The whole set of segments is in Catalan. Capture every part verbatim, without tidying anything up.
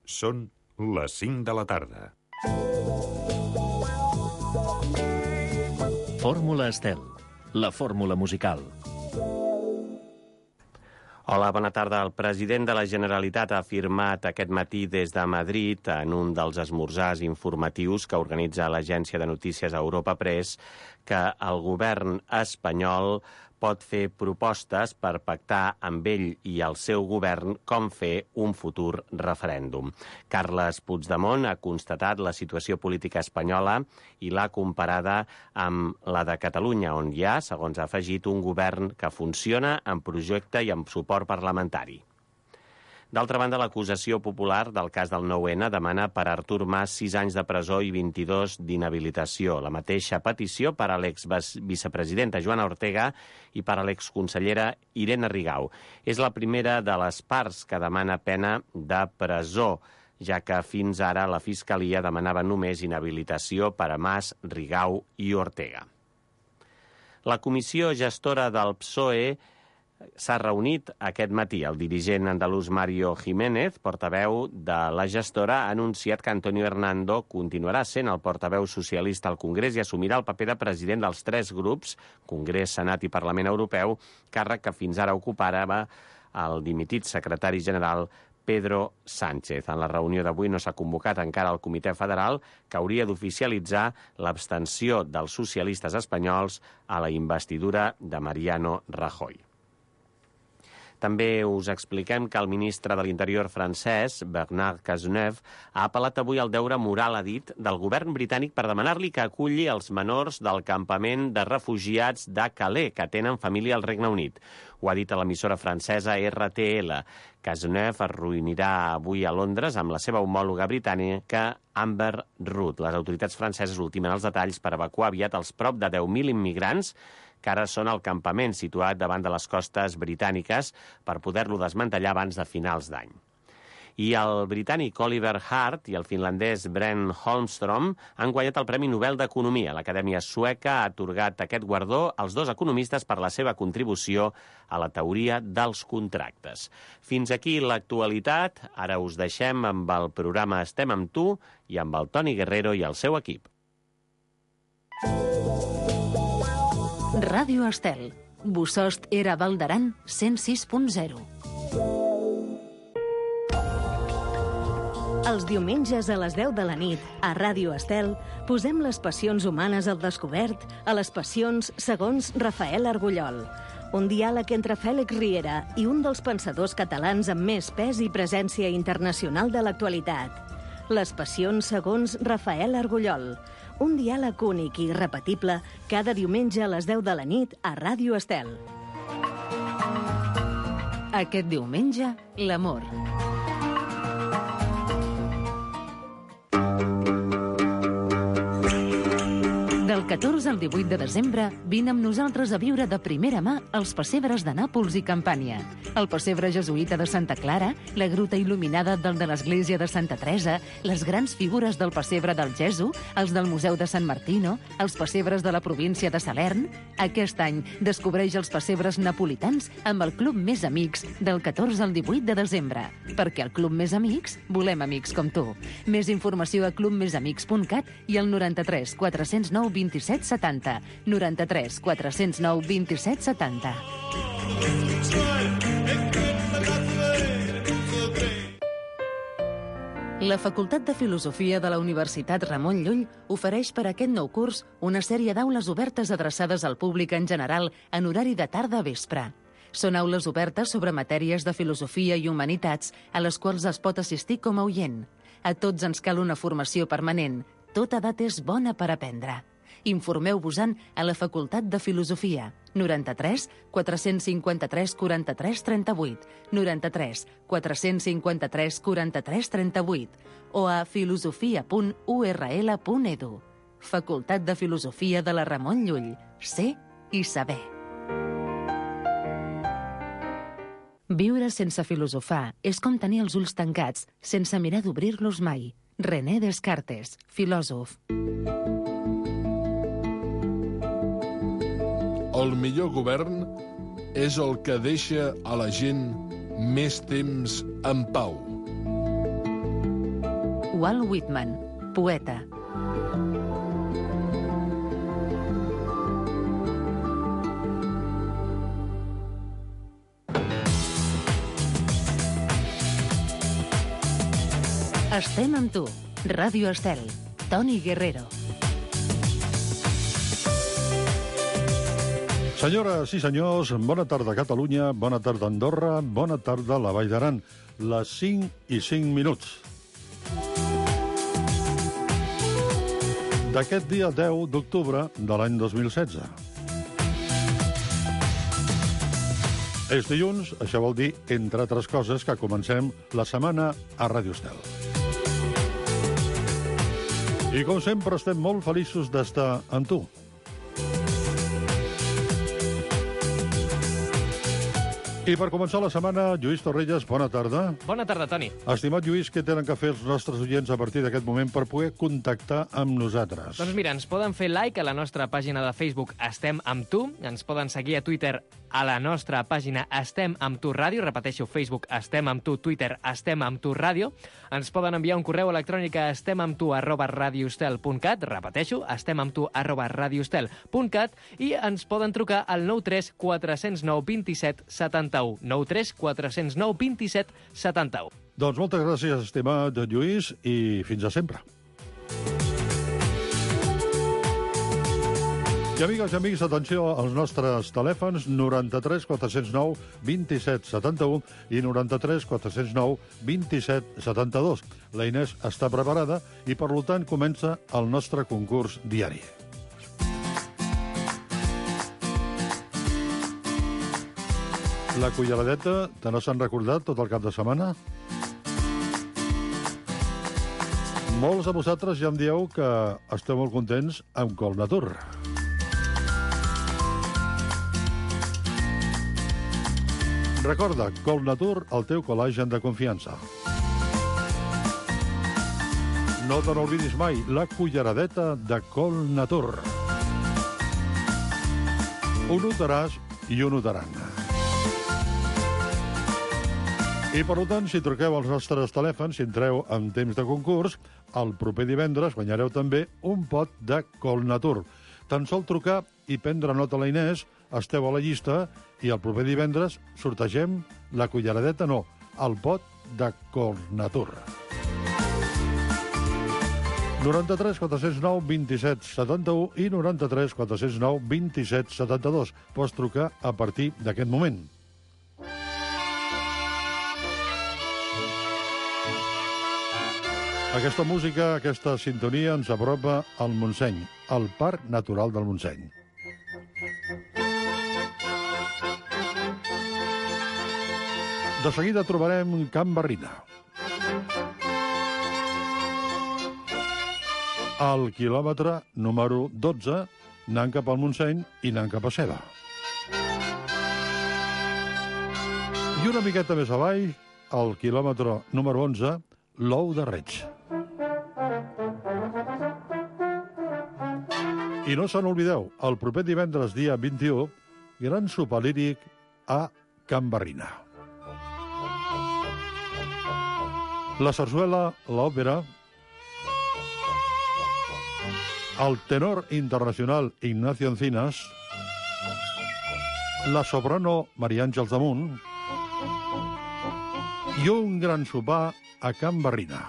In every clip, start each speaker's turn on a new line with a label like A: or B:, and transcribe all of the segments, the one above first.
A: Són les cinc de la tarda.
B: Fórmula Estel, la fórmula musical.
C: Hola, bona tarda. El president de la Generalitat ha afirmat aquest matí des de Madrid, en un dels esmorzars informatius que organitza l'agència de notícies Europa Press, que el govern espanyol pot fer propostes per pactar amb ell i el seu govern com fer un futur referèndum. Carles Puigdemont ha constatat la situació política espanyola i l'ha comparada amb la de Catalunya, on hi ha, segons ha afegit, un govern que funciona amb projecte i amb suport parlamentari. D'altra banda, l'acusació popular del cas del nou ene demana per a Artur Mas sis anys de presó i vint-i-dos d'inhabilitació. La mateixa petició per a l'exvicepresidenta Joana Ortega i per a l'exconsellera Irene Rigau. És la primera de les parts que demana pena de presó, ja que fins ara la Fiscalia demanava només inhabilitació per a Mas, Rigau i Ortega. La comissió gestora del P S O E s'ha reunit aquest matí. El dirigent andalús Mario Jiménez, portaveu de la gestora, ha anunciat que Antonio Hernando continuarà sent el portaveu socialista al Congrés i assumirà el paper de president dels tres grups, Congrés, Senat i Parlament Europeu, càrrec que fins ara ocupava el dimitit secretari general Pedro Sánchez. En la reunió d'avui no s'ha convocat encara el Comitè Federal, que hauria d'oficialitzar l'abstenció dels socialistes espanyols a la investidura de Mariano Rajoy. També us expliquem que el ministre de l'Interior francès, Bernard Cazeneuve, ha apel·lat avui al deure moral, ha dit, del govern britànic per demanar-li que aculli els menors del campament de refugiats de Calais, que tenen família al Regne Unit. Ho ha dit a l'emissora francesa R T L. Cazeneuve es reunirà avui a Londres amb la seva homòloga britànica Amber Rudd. Les autoritats franceses ultimen els detalls per evacuar aviat els prop de deu mil immigrants que ara són al campament situat davant de les costes britàniques per poder-lo desmantellar abans de finals d'any. I el britànic Oliver Hart i el finlandès Brent Holmstrom han guanyat el Premi Nobel d'Economia. L'Acadèmia Sueca ha atorgat aquest guardó als dos economistes per la seva contribució a la teoria dels contractes. Fins aquí l'actualitat. Ara us deixem amb el programa Estem amb tu i amb el Toni Guerrero i el seu equip.
D: Ràdio Estel. Bosost era Val d'Aran cent sis punt zero. Els diumenges a les deu de la nit, a Ràdio Estel, posem les passions humanes al descobert a les passions segons Rafael Argullol. Un diàleg entre Fèlix Riera i un dels pensadors catalans amb més pes i presència internacional de l'actualitat. Les passions segons Rafael Argullol. Un diàleg únic i irrepetible cada diumenge a les deu de la nit a Ràdio Estel. Aquest diumenge, l'amor. Del catorze al divuit de desembre, vine amb nosaltres a viure de primera mà els pessebres de Nàpols i Campània. El pessebre jesuïta de Santa Clara, la gruta il·luminada del de l'església de Santa Teresa, les grans figures del pessebre del Gesu, els del Museu de Sant Martino, els pessebres de la província de Salern. Aquest any descobreix els pessebres napolitans amb el Club Més Amics del catorze al divuit de desembre. Perquè al Club Més Amics volem amics com tu. Més informació a club més amics punt cat i al noranta-tres quatre-cents nou vint-i-set setanta. noranta-tres quatre-cents nou vint-i-set setanta. La Facultat de Filosofia de la Universitat Ramon Llull ofereix per aquest nou curs una sèrie d'aules obertes adreçades al públic en general en horari de tarda a vespre. Són aules obertes sobre matèries de filosofia i humanitats a les quals es pot assistir com a oient. A tots ens cal una formació permanent. Tota edat és bona per aprendre. Informeu-vos-en a la Facultat de Filosofia. noranta-tres quatre-cents cinquanta-tres quaranta-tres trenta-vuit, noranta-tres quatre-cents cinquanta-tres quaranta-tres trenta-vuit o a filosofia punt u erra ele punt edu. Facultat de Filosofia de la Ramon Llull. Ser i saber. Viure sense filosofar és com tenir els ulls tancats sense mirar d'obrir-los mai. René Descartes, filòsof.
E: El millor govern és el que deixa a la gent més temps en pau.
D: Walt Whitman, poeta. Estem amb tu. Ràdio Estel. Toni Guerrero.
F: Senyores i senyors, bona tarda Catalunya, bona tarda Andorra, bona tarda la Vall d'Aran. Les cinc i cinc minuts. D'aquest dia deu d'octubre de l'any dos mil setze. És dilluns, això vol dir, entre altres coses, que comencem la setmana a Ràdio Estel. I com sempre estem molt feliços d'estar amb tu. I per començar la setmana, Lluís Torrelles, bona tarda.
G: Bona tarda, Toni.
F: Estimat Lluís, què tenen que fer els nostres oients a partir d'aquest moment per poder contactar amb nosaltres?
G: Doncs mira, ens poden fer like a la nostra pàgina de Facebook Estem amb tu, ens poden seguir a Twitter a la nostra pàgina Estem amb tu ràdio, repeteixo, Facebook Estem amb tu, Twitter Estem amb tu ràdio, ens poden enviar un correu electrònic a estemamtu arroba radioestel.cat, repeteixo, estemamtu arroba radioestel.cat, i ens poden trucar al nou tres quatre zero nou dos set set u, nou tres quatre zero nou dos set set u.
F: Doncs moltes gràcies, estimat Lluís, i fins a sempre. I amigues i amics, atenció als nostres telèfons noranta-tres quatre zero nou dos set set u i noranta-tres quatre zero nou dos set set dos. La Inés està preparada i, per tant, comença el nostre concurs diari. La culleradeta, te no s'han recordat tot el cap de setmana? Molts de vosaltres ja em dieu que esteu molt contents amb Col Natur. Recorda, Col Natur, el teu col·lagen de confiança. No te n'oblidis mai, la culleradeta de Col Natur. Ho notaràs i ho notaran. I, per tant, si truqueu als nostres telèfons, si entreu en temps de concurs, el proper divendres guanyareu també un pot de Col Natur. Tan sol trucar i prendre nota a la Inés, esteu a la llista, i el proper divendres sortegem la culleradeta, no, el pot de Col Natur. noranta-tres quatre zero nou dos set set u i noranta-tres quatre zero nou dos set set dos. Pots trucar a partir d'aquest moment. Aquesta música, aquesta sintonia ens apropa al Montseny, al Parc Natural del Montseny. De seguida trobarem Can Barrina. Al quilòmetre número dotze, anant cap al Montseny i anant cap a Seva. I una miqueta més avall, al quilòmetre número onze, l'Ou de Reig. I no se n'oblideu, el proper divendres, dia vint-i-u, gran sopar líric a Can Barrina. La sarsuela, l'òpera, el tenor internacional Ignacio Encinas, la soprano Maria Àngels Damunt i un gran sopar a Can Barrina.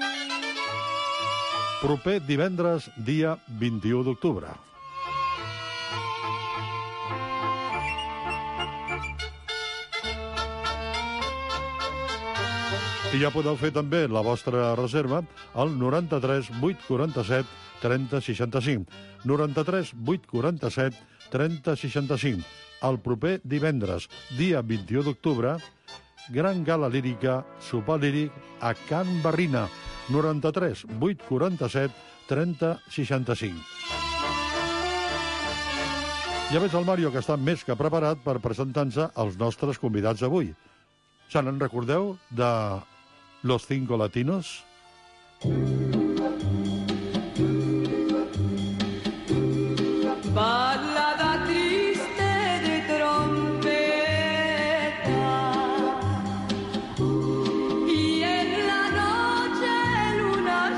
F: Proper divendres, dia vint-i-u d'octubre. I ja podeu fer també la vostra reserva al noranta-tres vuit quaranta-set trenta seixanta-cinc. noranta-tres vuit quaranta-set trenta seixanta-cinc. El proper divendres, dia vint-i-u d'octubre, gran gala lírica, sopar líric a Can Barrina. noranta-tres vuit quaranta-set trenta seixanta-cinc. Ja veig el Mario, que està més que preparat per presentar-se als nostres convidats d'avui. Se n'en recordeu de Los Cinco Latinos?
H: Balada triste de trompeta y en la noche luna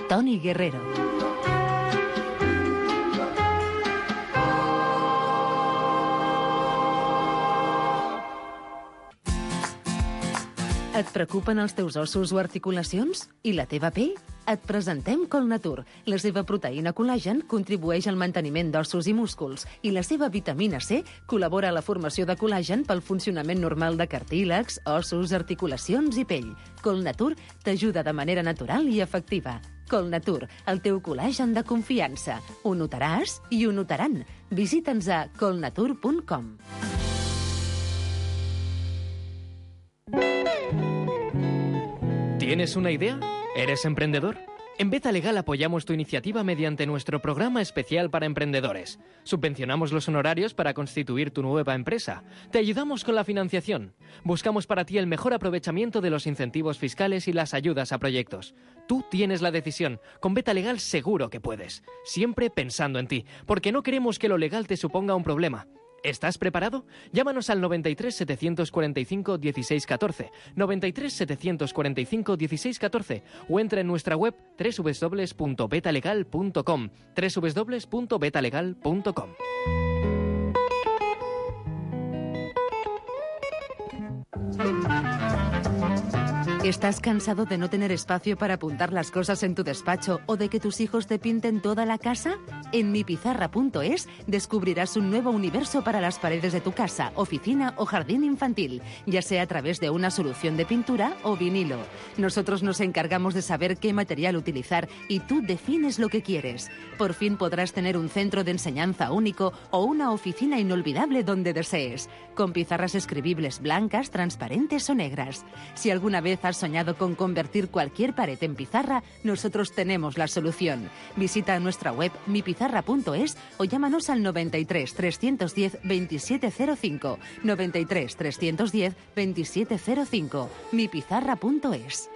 D: Toni Guerrero. Et preocupen els teus ossos o articulacions? I la teva pell? Et presentem Colnatur. La seva proteïna col·lagen contribueix al manteniment d'ossos i músculs i la seva vitamina C col·labora a la formació de col·lagen pel funcionament normal de cartílags, ossos, articulacions i pell. Colnatur t'ajuda de manera natural i efectiva. Colnatur, el teu col·lagen de confiança. Ho notaràs i ho notaran. Visita'ns a colnatur punt com.
G: ¿Tienes una idea? ¿Eres emprendedor? En Beta Legal apoyamos tu iniciativa mediante nuestro programa especial para emprendedores. Subvencionamos los honorarios para constituir tu nueva empresa. Te ayudamos con la financiación. Buscamos para ti el mejor aprovechamiento de los incentivos fiscales y las ayudas a proyectos. Tú tienes la decisión. Con Beta Legal seguro que puedes. Siempre pensando en ti, porque no queremos que lo legal te suponga un problema. ¿Estás preparado? Llámanos al noventa y tres, setecientos cuarenta y cinco, dieciséis catorce, noventa y tres, setecientos cuarenta y cinco, dieciséis catorce o entra en nuestra web doble u doble u doble u punto betalegal punto com, doble u doble u doble u punto betalegal punto com.
D: ¿Estás cansado de no tener espacio para apuntar las cosas en tu despacho o de que tus hijos te pinten toda la casa? En mi pizarra punto es descubrirás un nuevo universo para las paredes de tu casa, oficina o jardín infantil, ya sea a través de una solución de pintura o vinilo. Nosotros nos encargamos de saber qué material utilizar y tú defines lo que quieres. Por fin podrás tener un centro de enseñanza único o una oficina inolvidable donde desees, con pizarras escribibles blancas, transparentes o negras. Si alguna vez has soñado con convertir cualquier pared en pizarra, nosotros tenemos la solución. Visita nuestra web mi pizarra punto es o llámanos al noventa y tres, trescientos diez, veintisiete cero cinco, noventa y tres, trescientos diez, veintisiete cero cinco, mi pizarra punto es.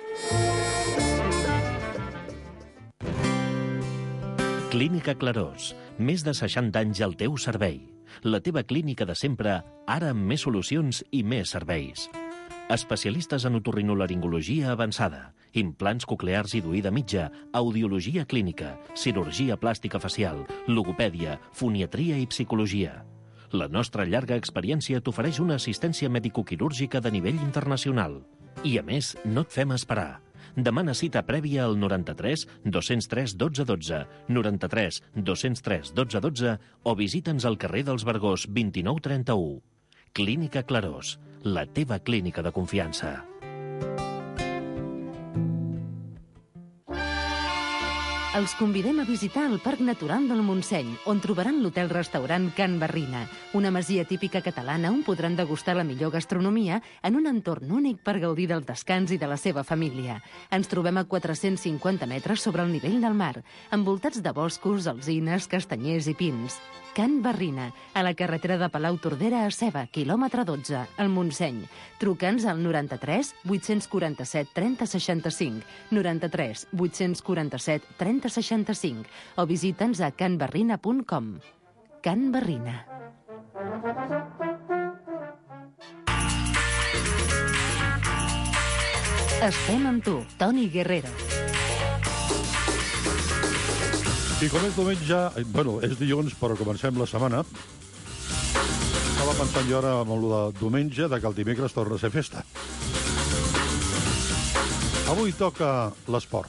B: Clínica Clarós. Més de seixanta anys al teu servei. La teva clínica de sempre, ara amb més solucions i més serveis. Especialistes en otorrinolaringologia avançada, implants coclears i d'oïda mitja, audiologia clínica, cirurgia plàstica facial, logopèdia, foniatria i psicologia. La nostra llarga experiència t'ofereix una assistència medicoquirúrgica de nivell internacional. I, a més, no et fem esperar. Demana cita prèvia al noranta-tres, dos-cents tres, dotze dotze, noranta-tres, dos-cents tres, dotze dotze o visita'ns al carrer dels Vergós vint-i-nou trenta-u. Clínica Clarós, la teva clínica de confiança.
D: Els convidem a visitar el Parc Natural del Montseny, on trobaran l'hotel-restaurant Can Barrina, una masia típica catalana on podran degustar la millor gastronomia en un entorn únic per gaudir del descans i de la seva família. Ens trobem a quatre-cents cinquanta metres sobre el nivell del mar, envoltats de boscos, alzines, castanyers i pins. Can Barrina, a la carretera de Palau-Tordera a Seva, quilòmetre dotze, al Montseny. Truca'ns al noranta-tres, vuit-cents quaranta-set, trenta seixanta-cinc, noranta-tres, vuit-cents quaranta-set, trenta seixanta-cinc o visita'ns a can barrina punt com. Can Barrina. Estem amb tu, Toni Guerrero.
F: I com és diumenge, bueno, és dilluns, però comencem la setmana. Estava pensant jo ara amb el de diumenge, de que el dimecres torna a ser festa. Avui toca l'esport.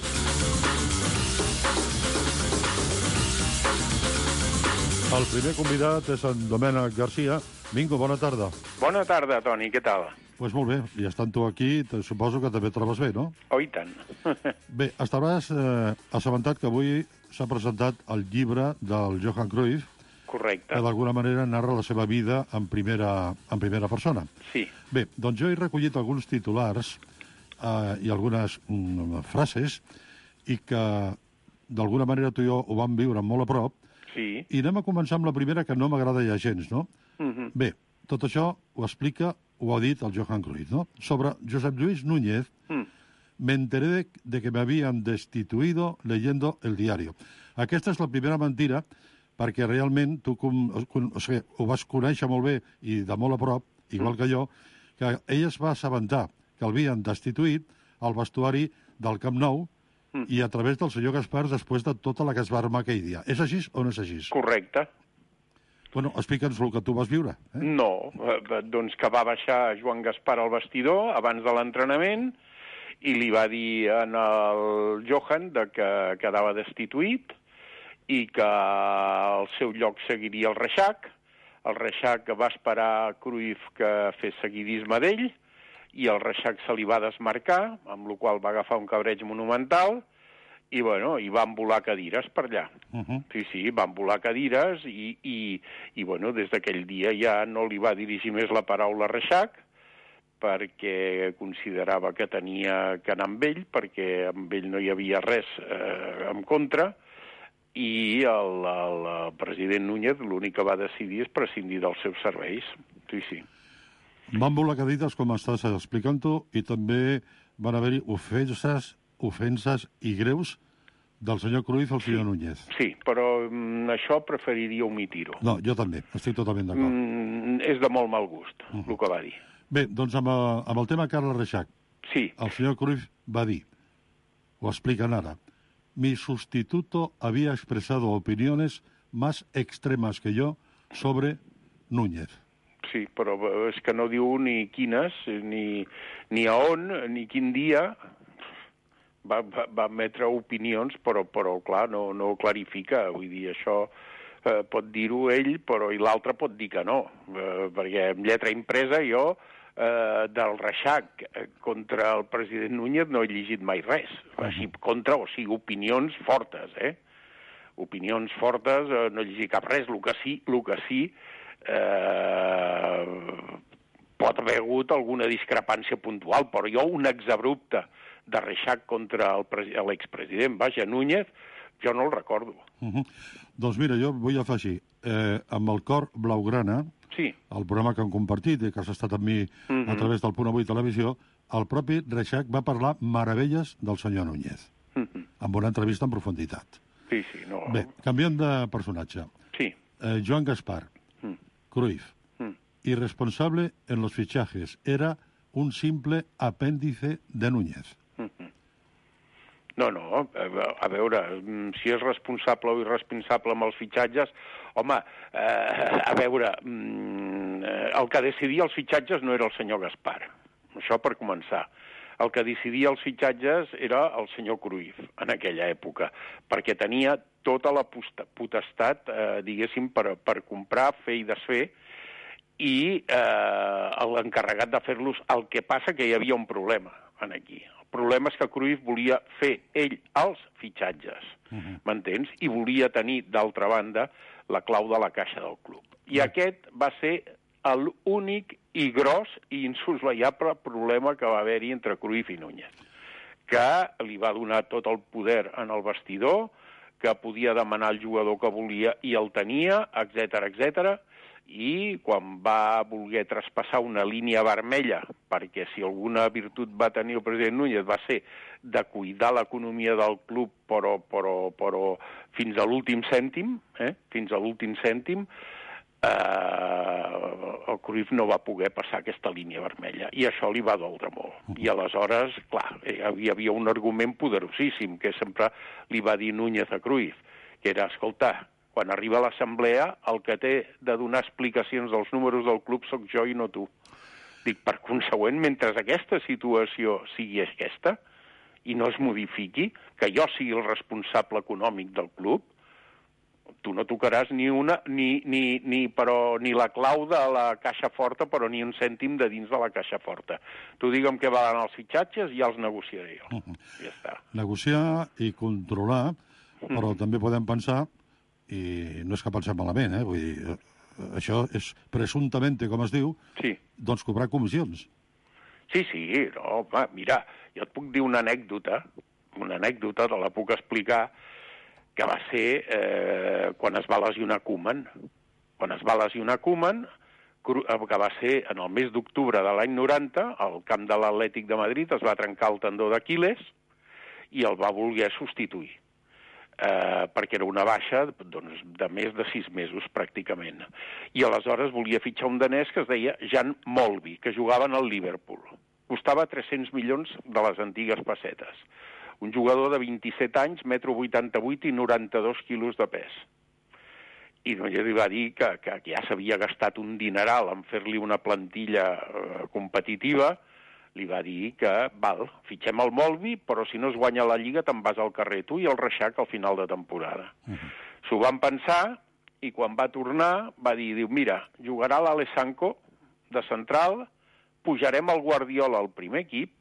F: El primer convidat és en Domènec Garcia. Mingo, bona tarda.
I: Bona tarda, Toni, què tal?
F: Doncs pues molt bé, i estant tu aquí, suposo que també et trobes bé, no?
I: Oh, i tant.
F: Bé, estaràs eh, assabentat que avui s'ha presentat el llibre del Johan Cruyff,
I: correcte,
F: que d'alguna manera narra la seva vida en primera, en primera persona.
I: Sí.
F: Bé, doncs jo he recollit alguns titulars eh, i algunes mm, frases i que d'alguna manera tu i jo ho vam viure molt a prop.
I: Sí.
F: I anem a començar amb la primera, que no m'agrada ja gens, no?
I: Uh-huh.
F: Bé, tot això ho explica, ho ha dit el Johan Cruyff, no? Sobre Josep Lluís Núñez, mm. me enteré de, de que me habían destituido leyendo el diario. Aquesta és la primera mentira, perquè realment tu com, com, o sigui, ho vas conèixer molt bé i de molt a prop, igual mm. que jo, que ell es va assabentar que l'havien destituït al vestuari del Camp Nou, i a través del senyor Gaspar després de tota la que es va armar aquell dia. És així o no és així?
I: Correcte.
F: Bueno, explica'ns el que tu vas viure. Eh?
I: No, eh, doncs que va baixar Joan Gaspar al vestidor abans de l'entrenament i li va dir en el Johan de que quedava destituït i que al seu lloc seguiria el Reixac. El Reixac va esperar Cruyff que fes seguidisme d'ell i el Reixac se li va desmarcar, amb la qual va agafar un cabreig monumental i, bueno, i van volar cadires per allà.
F: Uh -huh.
I: Sí, sí, van volar cadires i, i, i bueno, des d'aquell dia ja no li va dirigir més la paraula a Reixac perquè considerava que tenia que anar amb ell, perquè amb ell no hi havia res eh, en contra, i el, el, el president Núñez l'únic que va decidir és prescindir dels seus serveis. Sí, sí.
F: Van volar cadires, com estàs explicant-ho, i també van haver-hi ofenses, ofenses i greus del senyor Cruyff al senyor
I: sí,
F: Núñez.
I: Sí, però mm, això preferiria omitir-ho.
F: No, jo també, estic totalment d'acord.
I: Mm, és de molt mal gust, uh -huh. el que va dir.
F: Bé, doncs amb el, amb el tema Carles Reixac,
I: sí.
F: El senyor Cruyff va dir, ho expliquen ara, mi sustituto había expresado opiniones más extremas que yo sobre Núñez.
I: Sí, però és que no diu ni quines, ni, ni a on, ni quin dia va, va, va emetre opinions, però, però clar, no, no ho clarifica. Vull dir, això eh, pot dir-ho ell, però i l'altre pot dir que no, eh, perquè en lletra impresa jo eh, del Reixac contra el president Núñez no he llegit mai res. Així, contra, o sigui, opinions fortes, eh? Opinions fortes, eh, no he llegit cap res, el que sí, el que sí Eh, pot haver hagut alguna discrepància puntual, però jo un exabrupte de Reixac contra l'expresident, vaja, Núñez, jo no el recordo.
F: Uh -huh. Doncs mira, jo vull afegir, eh, amb el cor blaugrana,
I: sí.
F: el programa que han compartit i que has estat amb mi uh -huh. a través del Punt Avui Televisió, el propi Reixac va parlar meravelles del senyor Núñez, uh -huh. amb una entrevista en profunditat.
I: Sí, sí, no...
F: Bé, canviem de personatge.
I: Sí.
F: Eh, Joan Gaspar, Cruyff, mm. irresponsable en los fichajes, era un simple apéndice de Núñez.
I: Mm-hmm. No, no, a veure, si és responsable o irresponsable amb els fitxatges, home, eh, a veure, el que decidia els fitxatges no era el senyor Gaspar, això per començar. El que decidia els fitxatges era el senyor Cruyff, en aquella època, perquè tenia tota la potestat, eh, diguéssim, per, per comprar, fer i desfer, i eh, l'encarregat de fer-los. El que passa que hi havia un problema en aquí. El problema és que Cruyff volia fer ell els fitxatges, uh-huh. m'entens? I volia tenir, d'altra banda, la clau de la caixa del club. I uh-huh. aquest va ser l'únic i gros i insoslayable problema que va haver-hi entre Cruyff i Núñez, que li va donar tot el poder en el vestidor, que podia demanar al jugador que volia i el tenia, etcètera, etcètera, i quan va voler traspassar una línia vermella, perquè si alguna virtut va tenir el president Núñez va ser de cuidar l'economia del club, però, però, però fins a l'últim cèntim, eh? fins a l'últim cèntim, eh, el Cruyff no va poder passar aquesta línia vermella, i això li va doldre molt. I aleshores, clar, hi havia un argument poderosíssim que sempre li va dir Núñez a Cruyff, que era, escolta, quan arriba a l'assemblea, el que té de donar explicacions dels números del club sóc jo i no tu. Dic, per consegüent, mentre aquesta situació sigui aquesta i no es modifiqui, que jo sigui el responsable econòmic del club, tu no tocaràs ni una, ni, ni, ni, però, ni la clau de la caixa forta, però ni un cèntim de dins de la caixa forta. Tu digue'm què valen els fitxatges i ja els negociaré jo. Uh-huh. Ja està.
F: Negociar i controlar, però uh-huh. també podem pensar, i no és que pensem malament, eh? Vull dir, això és presumptament, com es diu,
I: sí.
F: doncs cobrar comissions.
I: Sí, sí, no, home, mira, jo et puc dir una anècdota, una anècdota, te la puc explicar, que va ser eh, quan es va lesionar Koeman. Quan es va lesionar Koeman, que va ser en el mes d'octubre de l'any noranta, al camp de l'Atlètic de Madrid es va trencar el tendó d'Aquil·les i el va voler substituir. Eh, perquè era una baixa doncs, de més de sis mesos, pràcticament. I aleshores volia fitxar un danès que es deia Jan Molby, que jugava en el Liverpool. Costava tres-cents milions de les antigues pessetes. Un jugador de vint-i-set anys, metro vuitanta-vuit i noranta-dos quilos de pes. I Núñez li va dir que, que ja s'havia gastat un dineral en fer-li una plantilla eh, competitiva. Li va dir que, val, fitxem el Molvi, però si no es guanya la Lliga te'n vas al carrer, tu i el Reixac al final de temporada. Uh-huh. S'ho van pensar, i quan va tornar va dir, diu, mira, jugarà l'Alessanco de central, pujarem el Guardiola al primer equip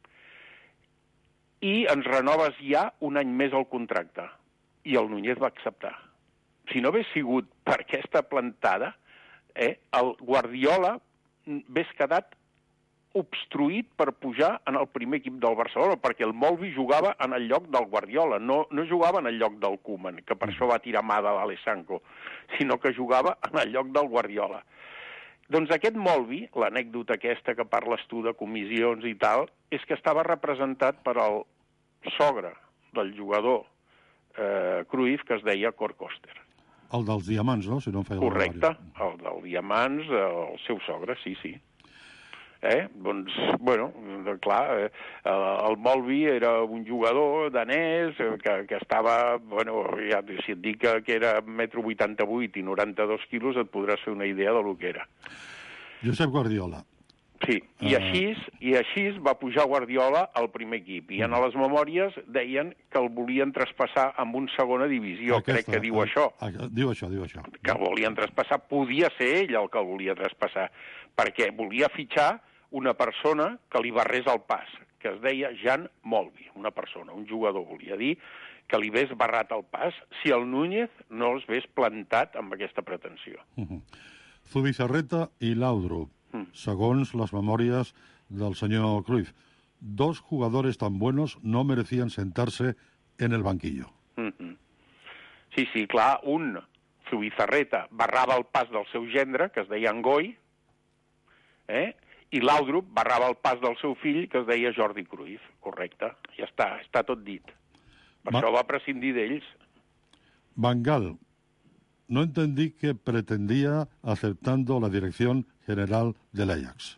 I: i ens renoves ja un any més el contracte. I el Núñez va acceptar. Si no hagués sigut per aquesta plantada, eh, el Guardiola hagués quedat obstruït per pujar en el primer equip del Barcelona, perquè el Molvi jugava en el lloc del Guardiola, no, no jugava en el lloc del Koeman, que per això va tirar mà de l'Alessanco, sinó que jugava en el lloc del Guardiola. Doncs aquest Molvi, l'anècdota aquesta que parles tu de comissions i tal, és que estava representat per el sogre del jugador eh, Cruyff, que es deia Cor Coster.
F: El dels diamants, no? Si no em feia
I: Correcte, el dels diamants, el seu sogre, sí, sí. Eh? Doncs, bueno, clar, eh, el Molvi era un jugador danès que, que estava, bueno, ja, si et dic que, que era metro vuitanta-vuit i noranta-dos quilos, et podràs fer una idea de lo que era.
F: Josep Guardiola.
I: Sí, i uh... així, i així va pujar Guardiola al primer equip, i en les memòries deien que el volien traspassar amb una segona divisió, Aquesta, crec que diu a, això.
F: A, diu això, diu això.
I: Que el volien traspassar, podia ser ell el que el volia traspassar, perquè volia fitxar una persona que li barrés el pas, que es deia Jan Molvi, una persona, un jugador, volia dir, que li hagués barrat el pas si el Núñez no els hagués plantat amb aquesta pretensió.
F: Uh -huh. Zubizarreta i Laudrup, uh. segons les memòries del senyor Cruyff. Dos jugadores tan buenos no merecían sentarse en el banquillo.
I: Uh -huh. Sí, sí, clar, un, Zubizarreta, barrava el pas del seu gendre, que es deia Angoi, eh?, i Laudrup barrava el pas del seu fill, que es deia Jordi Cruyff. Correcte, ja està, està tot dit. Per Va... això va prescindir d'ells.
F: Van Gaal, no entendí que pretendía aceptando la dirección general del Ajax.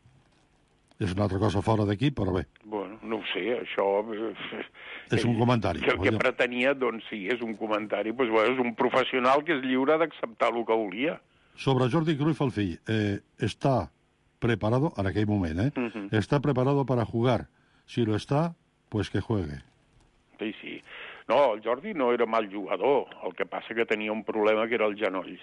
F: És una altra cosa fora d'aquí, però bé.
I: Bueno, no ho sé, això...
F: És un comentari.
I: Que el que pretenia, doncs sí, és un comentari. Pues, bueno, és un professional que és lliure d'acceptar el que volia.
F: Sobre Jordi Cruyff, el fill, eh, està preparado, en aquell moment, eh? Uh-huh. Está preparado para jugar. Si lo está, pues que juegue.
I: Sí, sí. No, el Jordi no era mal jugador. El que passa que tenia un problema que era els genolls.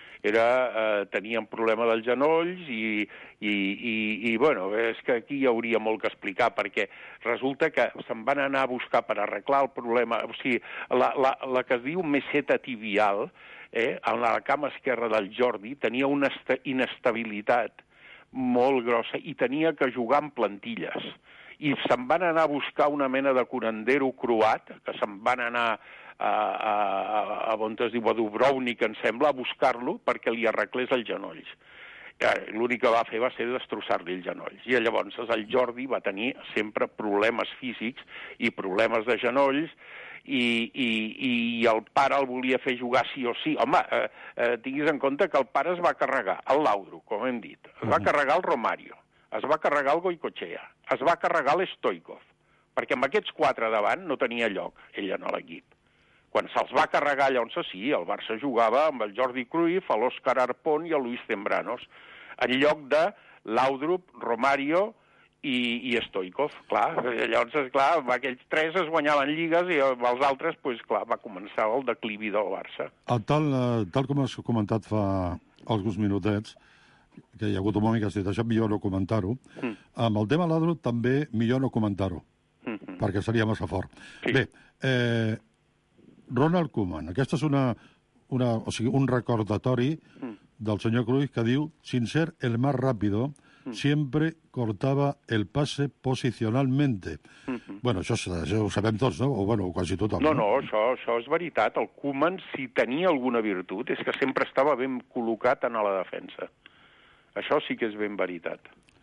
I: Era, eh, tenia un problema dels genolls i, i, i, i, bueno, és que aquí hi hauria molt que explicar, perquè resulta que se'n van anar a buscar per arreglar el problema, o sigui, la, la, la que es diu meseta tibial, eh, en la cama esquerra del Jordi, tenia una inestabilitat molt grossa i tenia que jugar en plantilles. I se'n van anar a buscar una mena de curandero croat, que se'n van anar a, a, a, a on es diu, a Dubrovnik, em sembla, a buscar-lo perquè li arreglés els genolls. L'únic que va fer va ser destrossar-li els genolls. I llavors el Jordi va tenir sempre problemes físics i problemes de genolls, i, i, i el pare el volia fer jugar sí o sí. Home, eh, eh, tinguis en compte que el pare es va carregar el Laudrup, com hem dit, es va carregar el Romario, es va carregar el Goicoechea, es va carregar l'Stoikov, perquè amb aquests quatre davant no tenia lloc, ell en l'equip. Quan se'ls va carregar, llavors sí, el Barça jugava amb el Jordi Cruyff, l'Òscar Arpón i el Luis Zembranos, en lloc de Laudrup, Romario i, i Stoikov, clar. Llavors, clar, aquells tres es guanyaven lligues i els altres, pues, clar, va començar el declivi del Barça.
F: El tal, tal com has comentat fa alguns minutets, que hi ha hagut un moment que has dit, això millor no comentar-ho, mm. amb el tema Laudrup també millor no comentar-ho, mm -hmm. perquè seria massa fort. Sí. Bé, eh, Ronald Koeman, aquesta és una, una, o sigui, un recordatori mm. del senyor Cruyff que diu, sin ser el más rápido, siempre cortaba el pase posicionalmente. Mm-hmm. Bueno, això, això ho sabem tots, no? O, bueno, quasi tothom.
I: No, no, això, això és veritat. El Koeman, si tenia alguna virtut, és que sempre estava ben col·locat en la defensa. Això sí que és ben veritat.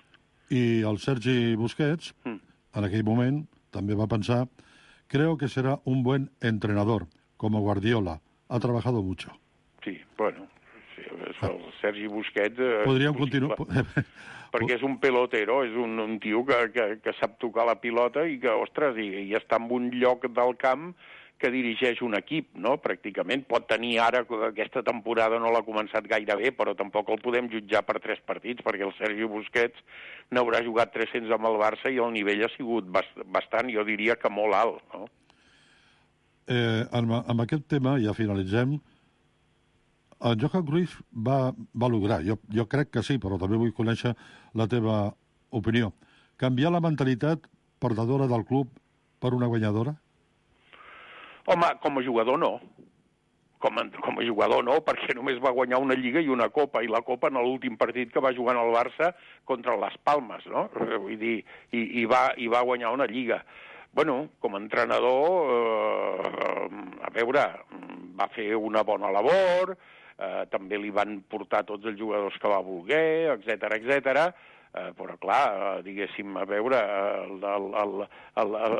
F: I el Sergi Busquets, mm. en aquell moment, també va pensar, creo que será un buen entrenador, como Guardiola. Ha trabajado mucho.
I: Sí, bueno... Sí, El Sergi Busquets... Eh,
F: Podríem continuar...
I: Perquè és un pelotero, és un, un tio que, que, que sap tocar la pilota i que, ostres, i, i està en un lloc del camp que dirigeix un equip, no?, pràcticament. Pot tenir ara, aquesta temporada no l'ha començat gaire bé, però tampoc el podem jutjar per tres partits, perquè el Sergi Busquets n'haurà jugat tres-cents amb el Barça i el nivell ha sigut bastant, jo diria que molt alt, no?
F: Eh, amb, amb aquest tema ja finalitzem. El Johan Cruyff va, va lograr, jo, jo crec que sí, però també vull conèixer la teva opinió, canviar la mentalitat perdedora del club per una guanyadora?
I: Home, com a jugador no. Com a, com a jugador no, perquè només va guanyar una Lliga i una Copa, i la Copa en l'últim partit que va jugar al Barça contra les Palmes, no? Vull dir, i, i, va, i va guanyar una Lliga. Bueno, com a entrenador, eh, a veure, va fer una bona labor, eh, també li van portar tots els jugadors que va voler, etcètera, etcètera. Uh, però clar, uh, diguéssim, a veure, uh, el, el, el, el,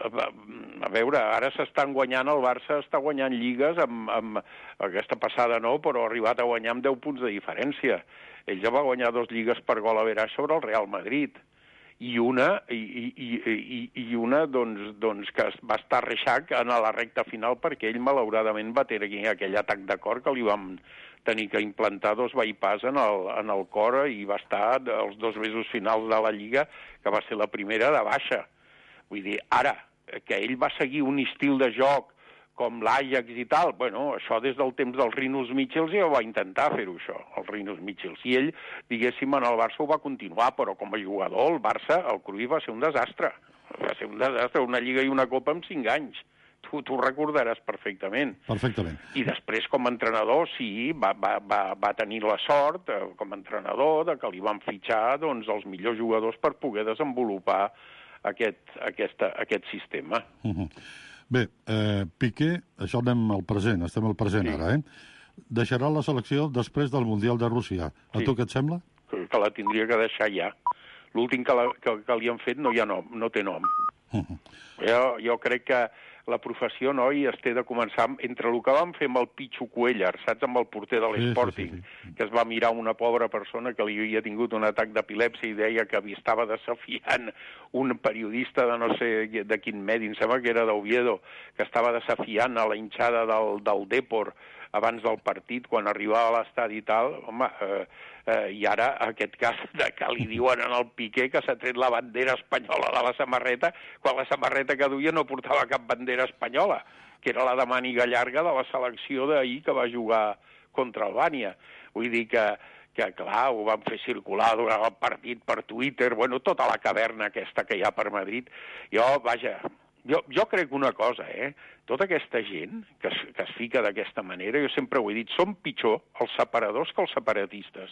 I: a veure, ara s'estan guanyant, el Barça està guanyant lligues amb, amb aquesta passada no, però ha arribat a guanyar amb deu punts de diferència. Ell ja va guanyar dos lligues per gol a veraix sobre el Real Madrid. I una, i, i, i, i una doncs, doncs, que va estar reixac en la recta final perquè ell malauradament va tenir aquell atac de cor que li vam tenir que implantar dos bypass en el, en el cor i va estar els dos mesos finals de la Lliga, que va ser la primera de baixa. Vull dir, ara, que ell va seguir un estil de joc com l'Ajax i tal, bueno, això des del temps dels Rinus Michels ja va intentar fer-ho, això, els Rinus Michels. I ell, diguéssim, en el Barça ho va continuar, però com a jugador, el Barça, el Cruyff va ser un desastre. Va ser un desastre, una Lliga i una Copa en cinc anys. Tu, tu recordaràs perfectament.
F: Perfectament.
I: I després, com a entrenador, sí, va, va, va, va tenir la sort, eh, com a entrenador, de que li van fitxar doncs, els millors jugadors per poder desenvolupar aquest, aquesta, aquest sistema.
F: Uh-huh. Bé, eh, Piqué, això anem al present, estem al present sí. ara, eh? Deixarà la selecció després del Mundial de Rússia. A sí. tu què et sembla?
I: Que, que la tindria que deixar ja. L'últim que, la, que, que li han fet no hi ha nom, no té nom. Uh-huh. Jo, jo crec que la professió, no, i es té de començar entre el que vam fer amb el Pichu Cuellar, saps, amb el porter de l'Sporting, sí, sí, sí, sí. que es va mirar una pobra persona que li havia tingut un atac d'epilèpsia i deia que estava desafiant un periodista de no sé de quin medi, em sembla que era d'Oviedo, que estava desafiant a la hinchada del, del Depor abans del partit, quan arribava a l'estadi i tal, home, eh, eh, i ara aquest cas de que li diuen en el Piqué que s'ha tret la bandera espanyola de la samarreta, quan la samarreta que duia no portava cap bandera espanyola, que era la de màniga llarga de la selecció d'ahir que va jugar contra Albània. Vull dir que, que clar, ho van fer circular durant el partit per Twitter, bueno, tota la caverna aquesta que hi ha per Madrid. Jo, vaja, jo, jo crec una cosa, eh? Tota aquesta gent que es, que es fica d'aquesta manera, jo sempre ho he dit, són pitjor els separadors que els separatistes.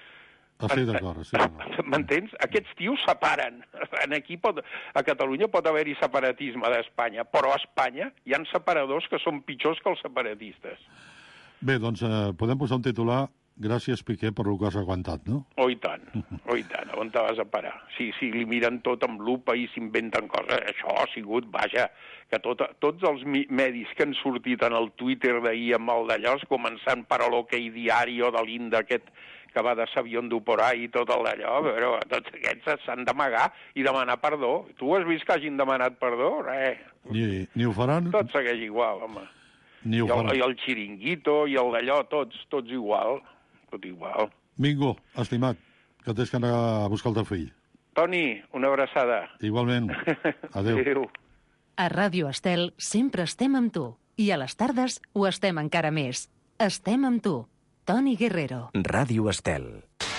F: Ah, sí, d'acord, sí, d'acord.
I: M'entens? Aquests tios separen. En aquí pot, a Catalunya pot haver-hi separatisme d'Espanya, però a Espanya hi ha separadors que són pitjors que els separatistes.
F: Bé, doncs eh, podem posar un titular: gràcies, Piqué, per el que has aguantat, no?
I: Oh, i tant, oh, i tant. On te vas a parar? Sí, sí, li miren tot amb lupa i s'inventen coses. Això ha sigut, vaja, que tot, tots els medis que han sortit en el Twitter d'ahir amb el d'allò, començant per l'Ok Diario de l'Inda, aquest que va de Sabiondo por ahí i tot el d'allò, però tots aquests s'han d'amagar i demanar perdó. Tu has vist que hagin demanat perdó? Res.
F: Ni, ni ho faran?
I: Tot segueix igual, home.
F: Ni ho
I: I el,
F: faran.
I: I el xiringuito i el d'allò, tots, tots igual. Tot igual.
F: Mingo, estimat, que tens que anar a buscar el teu fill.
I: Toni, una abraçada.
F: Igualment. Adéu.
I: Adéu.
D: A Ràdio Estel sempre estem amb tu. I a les tardes ho estem encara més. Estem amb tu. Toni Guerrero.
B: Ràdio Estel.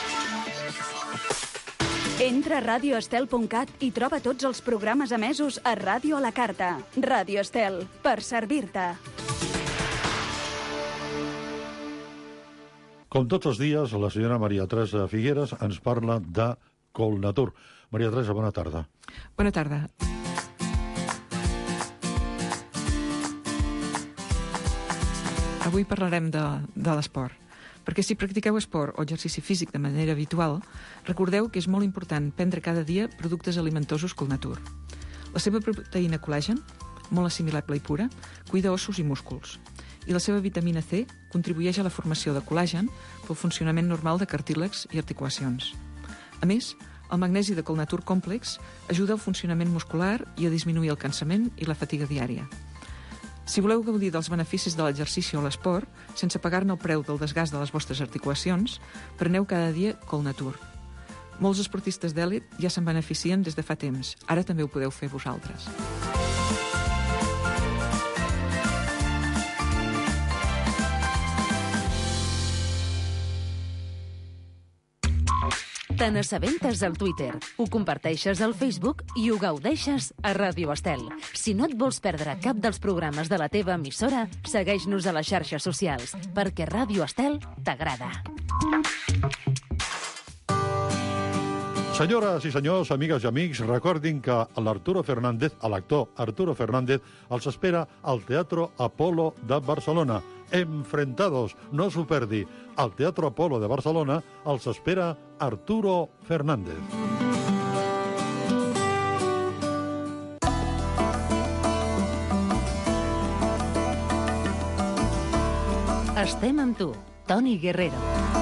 J: Entra a radio estel punt cat i troba tots els programes emesos a Ràdio a la Carta. Ràdio Estel, per servir-te.
F: Com tots els dies, la senyora Maria Teresa Figueres ens parla de Colnatur. Maria Teresa, bona tarda.
K: Bona tarda. Avui parlarem de, de l'esport, perquè si practiqueu esport o exercici físic de manera habitual, recordeu que és molt important prendre cada dia productes alimentosos Colnatur. La seva proteïna col·lagen, molt assimilable i pura, cuida ossos i músculs. i la seva vitamina C contribueix a la formació de col·làgen pel funcionament normal de cartílegs i articulacions. A més, el magnesi de Colnatur Complex ajuda al funcionament muscular i a disminuir el cansament i la fatiga diària. Si voleu gaudir dels beneficis de l'exercici o l'esport, sense pagar-ne el preu del desgast de les vostres articulacions, preneu cada dia Colnatur. Molts esportistes d'èlit ja se'n beneficien des de fa temps. Ara també ho podeu fer vosaltres.
D: Te n'assabentes al Twitter, ho comparteixes al Facebook i ho gaudeixes a Ràdio Estel. Si no et vols perdre cap dels programes de la teva emissora, segueix-nos a les xarxes socials, perquè Ràdio Estel t'agrada.
F: Senyores i senyors, amigues i amics, recordin que l'Arturo Fernández, l'actor Arturo Fernández, els espera al Teatro Apolo de Barcelona. Enfrentados, no s'ho perdi. Al Teatro Apolo de Barcelona els espera Arturo Fernández.
D: Estem amb tu, Toni Guerrero.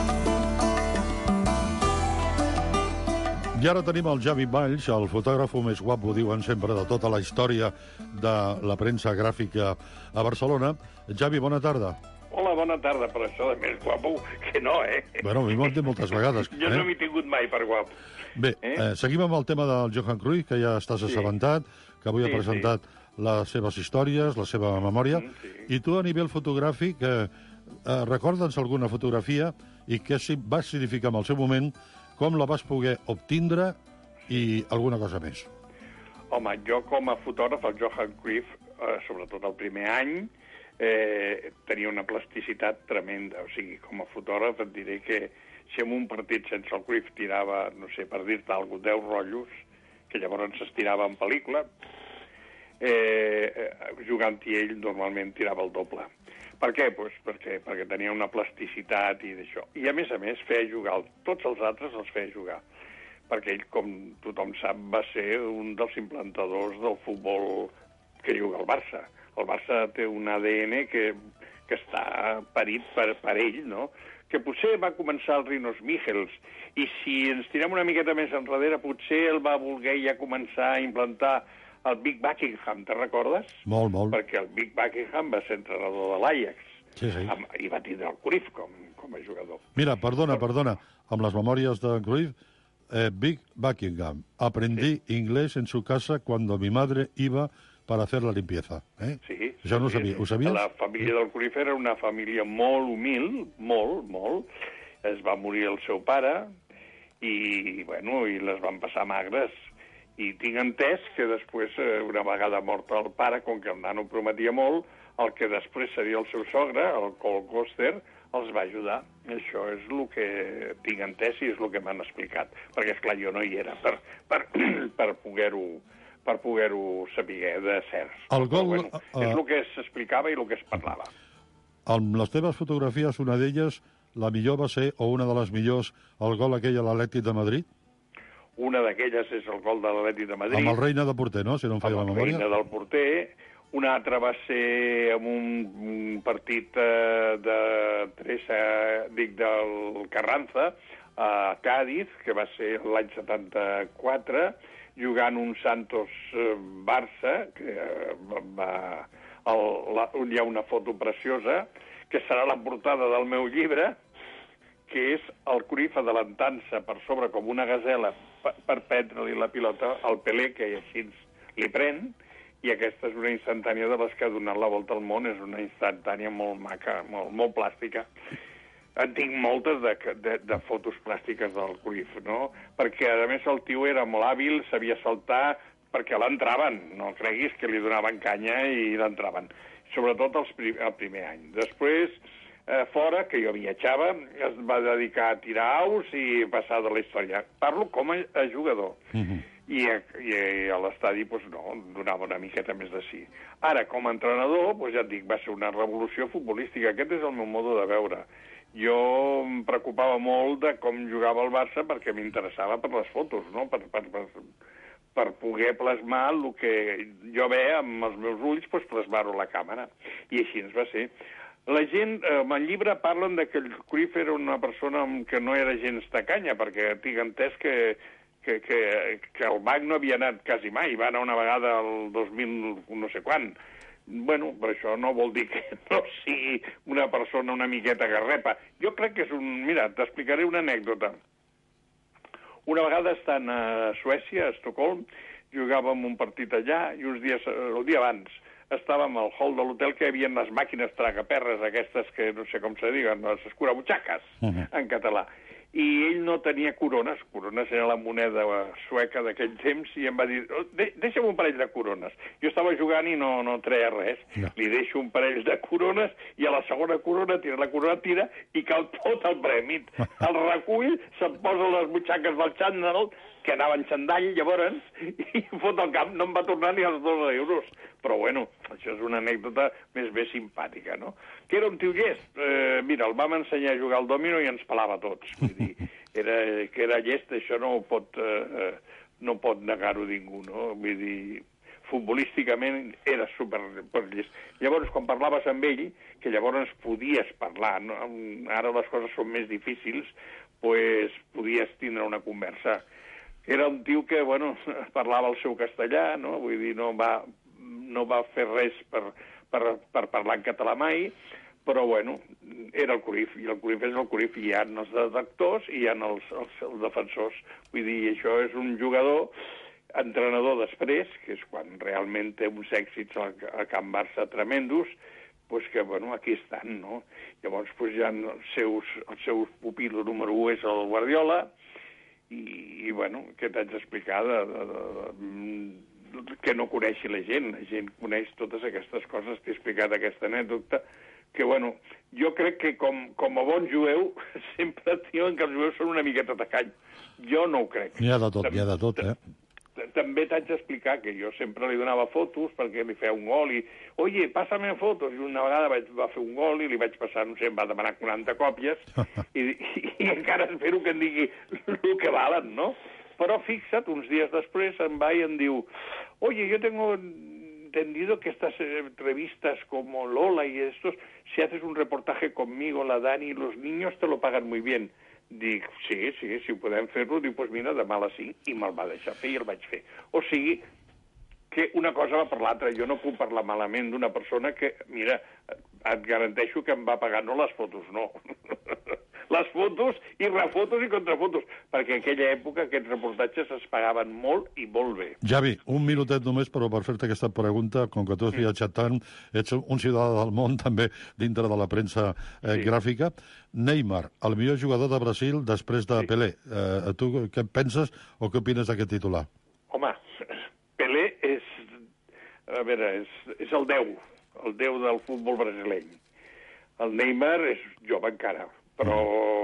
F: I ara tenim el Javi Valls, el fotògrafo més guapo, diuen sempre, de tota la història de la premsa gràfica a Barcelona. Javi, bona tarda.
I: Hola, bona tarda, però això de més guapo que no, eh?
F: Bueno, a mi m'ho han dit moltes vegades.
I: Jo
F: eh?
I: no m'he tingut mai per guapo.
F: Bé, eh? Eh, seguim amb el tema del Johan Cruyff, que ja estàs
I: Sí.
F: assabentat, que avui
I: Sí,
F: ha presentat
I: sí.
F: les seves històries, la seva memòria,
I: Mm, sí.
F: i tu a nivell fotogràfic, eh, eh, recorda'ns alguna fotografia i què si- va significar en el seu moment, com la vas poder obtindre i alguna cosa més.
I: Home, jo com a fotògraf, el Johan Cruyff, eh, sobretot el primer any, eh, tenia una plasticitat tremenda. O sigui, com a fotògraf et diré que si en un partit sense el Cruyff tirava, no sé, per dir-te alguna cosa, deu rotllos, que llavors s'estirava en pel·lícula, eh, eh, jugant-hi ell normalment tirava el doble. Per què? Pues perquè, perquè tenia una plasticitat i d'això. I a més a més feia jugar, tots els altres els feia jugar, perquè ell, com tothom sap, va ser un dels implantadors del futbol que juga al Barça. El Barça té un A D N que, que està parit per, per ell, no? Que potser va començar el Rinos Michels, i si ens tirem una miqueta més enrere, potser el va voler ja començar a implantar el Big Buckingham, te recordes?
F: Molt, molt.
I: Perquè el Big Buckingham va ser entrenador de l'Ajax,
F: Sí, sí.
I: amb, i va tindre el Cruyff com, com a jugador.
F: Mira, perdona, perdona, amb les memòries de Cruyff, eh, Big Buckingham. Aprendí sí. inglés en su casa cuando mi madre iba para hacer la limpieza. Eh?
I: Sí.
F: Això no ho
I: sí,
F: sabia.
I: sí.
F: Ho sabies?
I: La família del Cruyff era una família molt humil, molt, molt. Es va morir el seu pare i, bueno, i les van passar magres. I tinc entès que després, eh, una vegada mort el pare, com que el nano prometia molt, el que després seria el seu sogre, el Cole Coster, els va ajudar. Això és el que tinc entès i és el que m'han explicat. Perquè, esclar, jo no hi era per, per, per poder-ho per poder-ho saber de certs.
F: El gol,
I: Però, bueno,
F: uh,
I: és el que s'explicava i el que es parlava.
F: Amb les teves fotografies, una d'elles, la millor va ser, o una de les millors, el gol aquell a l'Atlètic de Madrid?
I: Una d'aquelles és el gol de l'Atlètic de Madrid.
F: Amb el Reina de porter, no?, si no em feia la memòria.
I: Amb el Reina del porter. Una altra va ser en un, un partit eh, de Teresa, dic, del Carranza, a Cádiz, que va ser l'any setanta-quatre, jugant un Santos-Barça, que eh, va... El, la, hi ha una foto preciosa, que serà la portada del meu llibre, que és el Cruyff adelantant-se per sobre com una gasela per, per prendre-li la pilota al Pelé, que així li pren, i aquesta és una instantània de les que ha donat la volta al món, és una instantània molt maca, molt, molt plàstica. En tinc moltes de, de, de fotos plàstiques del Cruyff, no? Perquè, a més, el tio era molt hàbil, sabia saltar, perquè l'entraven, no creguis que li donaven canya i l'entraven. Sobretot els, el primer any. Després, eh, fora, que jo viatjava, es va dedicar a tirar aus i passar de la història. Parlo com a, a jugador. Mm-hmm. I, a, i a l'estadi, doncs, no, donava una miqueta més de sí. Ara, com a entrenador, doncs, ja et dic, va ser una revolució futbolística. Aquest és el meu modo de veure. Jo em preocupava molt de com jugava el Barça perquè m'interessava per les fotos, no? Per, per, per, per poder plasmar el que jo veia amb els meus ulls, doncs plasmar-ho a la càmera. I així ens va ser. La gent, eh, en el llibre parlen de que el Cruyff era una persona que no era gens tacanya, perquè tinc entès que, que, que, que el banc no havia anat quasi mai, va anar una vegada al dos mil no sé quan. Bueno, però això no vol dir que no sigui una persona una miqueta garrepa. Jo crec que és un... Mira, t'explicaré una anècdota. Una vegada estant a Suècia, a Estocolm, jugàvem un partit allà i uns dies, el dia abans, estàvem al hall de l'hotel que hi havia les màquines tragaperres, aquestes que no sé com se diguen, les escurabutxaques, uh-huh. en català. I ell no tenia corones, corones era la moneda sueca d'aquell temps, i em va dir, oh, de deixa'm un parell de corones. Jo estava jugant i no, no treia res. No. Li deixo un parell de corones i a la segona corona tira, la corona tira i cau tot el premi. El recull, se'n posa les butxaques del xandall, que anava en xandall, llavors, i fot el camp, no em va tornar ni els dos euros. Però, bueno, això és una anècdota més bé simpàtica, no? Que era un tio llest. Eh, mira, el vam ensenyar a jugar al domino i ens pelava tots. Vull dir, era, que era llest, això no pot, eh, no pot negar-ho ningú, no? Vull dir, futbolísticament era super, super llest. Llavors, quan parlaves amb ell, que llavors podies parlar, no? Ara les coses són més difícils, pues podies tindre una conversa. Era un tio que, bueno, parlava el seu castellà, no? Vull dir, no va, no va fer res per, per, per parlar en català mai, però, bueno, era el Cruyff, i el Cruyff és el Cruyff, i hi ha els detractors i hi ha els, els, els defensors. Vull dir, això és un jugador, entrenador després, que és quan realment té uns èxits al, al Camp Barça tremendos, pues que, bueno, aquí estan, no? Llavors, pues, hi ha els seus, els seus pupil número u és el Guardiola, i, i bueno, què t'haig d'explicar de, de, de, de, que no coneixi la gent, la gent coneix totes aquestes coses, t'he explicat aquesta anècdota, que bueno, jo crec que com, com a bon jueu sempre diuen que els jueus són una miqueta tacany. Jo no ho crec.
F: N'hi ha de tot, n'hi ha de tot, eh?
I: També t'haig d'explicar que jo sempre li donava fotos perquè li feia un gol i, oye, pásame fotos. I una vegada vaig, va fer un gol i li vaig passar, no sé, em va demanar quaranta còpies i, i, i encara espero que em digui el que valen, no? Però fixa't, uns dies després em va i em diu, oye, yo tengo entendido que estas revistas como Lola y estos, si haces un reportaje conmigo, la Dani y los niños te lo pagan muy bien. Dic, sí, sí, si podem fer-lo, dic, doncs mira, demà a les cinc, i me'l va deixar fer i el vaig fer. O sigui, que una cosa va per l'altra. Jo no puc parlar malament d'una persona que, mira, et garanteixo que em va pagar, no les fotos, no. Les fotos i refotos i contrafotos, perquè en aquella època aquests reportatges es pagaven molt i molt bé.
F: Javi, un minutet només, però per fer-te aquesta pregunta, com que tu has viatjat tant, ets un ciutadà del món també dintre de la premsa eh, sí. gràfica. Neymar, el millor jugador de Brasil després de sí. Pelé. Eh, tu què penses o què opines d'aquest titular?
I: Home, Pelé és, a veure, és, és el déu, el déu del futbol brasileny. El Neymar és jove encara, però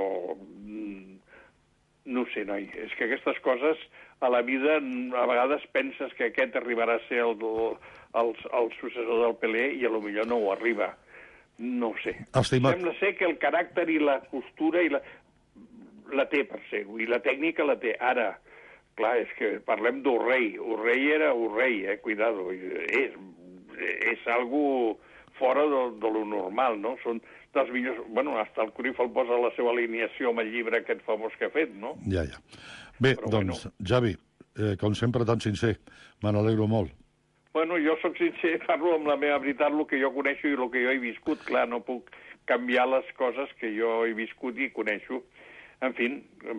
I: mm. no sé, noi, és que aquestes coses a la vida a vegades penses que aquest arribarà a ser el, el, el successor del Pelé i a lo millor no ho arriba. No ho sé.
F: Estimat.
I: Sembla ser que el caràcter i la postura i la, la té per ser, i la tècnica la té. Ara, clar, és que parlem d'Urrei. Urrei era Urrei, eh? Cuidado. És, és algo fora de, de lo normal, no? Són dels millors... Bueno, hasta el Cruyff el posa a la seva alineació amb el llibre aquest famós que ha fet, no?
F: Ja, ja. Bé, però doncs, bueno. Javi, eh, com sempre tan sincer, me n'alegro molt.
I: Bueno, jo sóc sincer, parlo amb la meva veritat, el que jo coneixo i el que jo he viscut. Clar, no puc canviar les coses que jo he viscut i coneixo. En fi,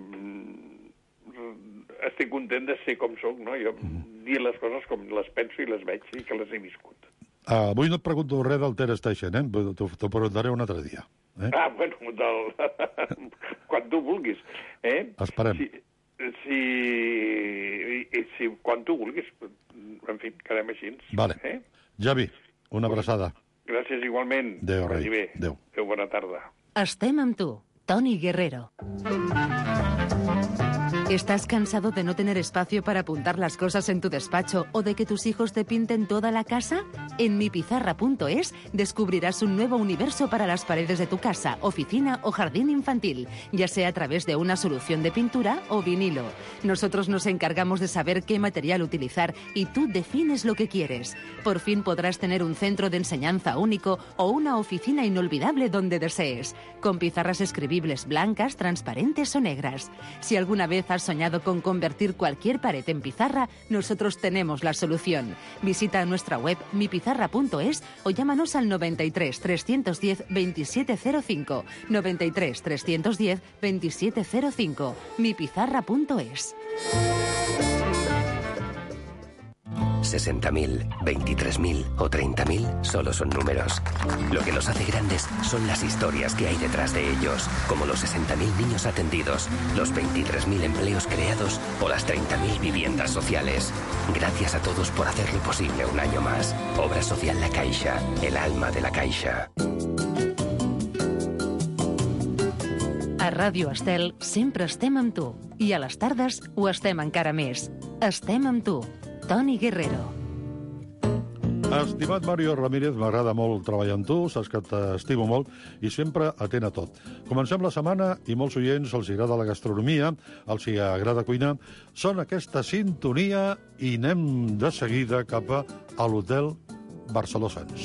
I: estic content de ser com sóc, no? Jo mm. dir les coses com les penso i les veig i que les he viscut.
F: Ah, avui no et pregunto res del Ter Stegen, eh? T'ho preguntaré un altre dia. Eh?
I: Ah, bueno, del... quan tu vulguis. Eh?
F: Esperem.
I: Si, si, si, quan tu vulguis, en fi, quedem així.
F: Vale.
I: Eh?
F: Javi, una abraçada.
I: Gràcies igualment.
F: Adéu, rei.
I: Adéu. Adéu, bona tarda.
D: Estem amb tu, Toni Guerrero. ¿Estás cansado de no tener espacio para apuntar las cosas en tu despacho o de que tus hijos te pinten toda la casa? En mipizarra punto es descubrirás un nuevo universo para las paredes de tu casa, oficina o jardín infantil, ya sea a través de una solución de pintura o vinilo. Nosotros nos encargamos de saber qué material utilizar y tú defines lo que quieres. Por fin podrás tener un centro de enseñanza único o una oficina inolvidable donde desees, con pizarras escribibles blancas, transparentes o negras. Si alguna vez has soñado con convertir cualquier pared en pizarra, nosotros tenemos la solución. Visita nuestra web mipizarra punto es o llámanos al noventa y tres, trescientos diez, veintisiete cero cinco, noventa y tres, trescientos diez, veintisiete cero cinco, mipizarra punto es.
L: sesenta mil, veintitrés mil o treinta mil solo son números. Lo que los hace grandes son las historias que hay detrás de ellos, como los sesenta mil niños atendidos, los veintitrés mil empleos creados o las treinta mil viviendas sociales. Gracias a todos por hacerlo posible un año más. Obra Social La Caixa, el alma de la Caixa.
D: A Ràdio Estel sempre estem amb tu i a les tardes ho estem encara més. Estem amb tu. Toni Guerrero.
F: Estimat Mario Ramírez, m'agrada molt treballar amb tu, saps que t'estimo molt i sempre atent a tot. Comencem la setmana i molts oients els agrada la gastronomia, els hi agrada cuinar. Són aquesta sintonia i anem de seguida cap a l'hotel Barceló Sants.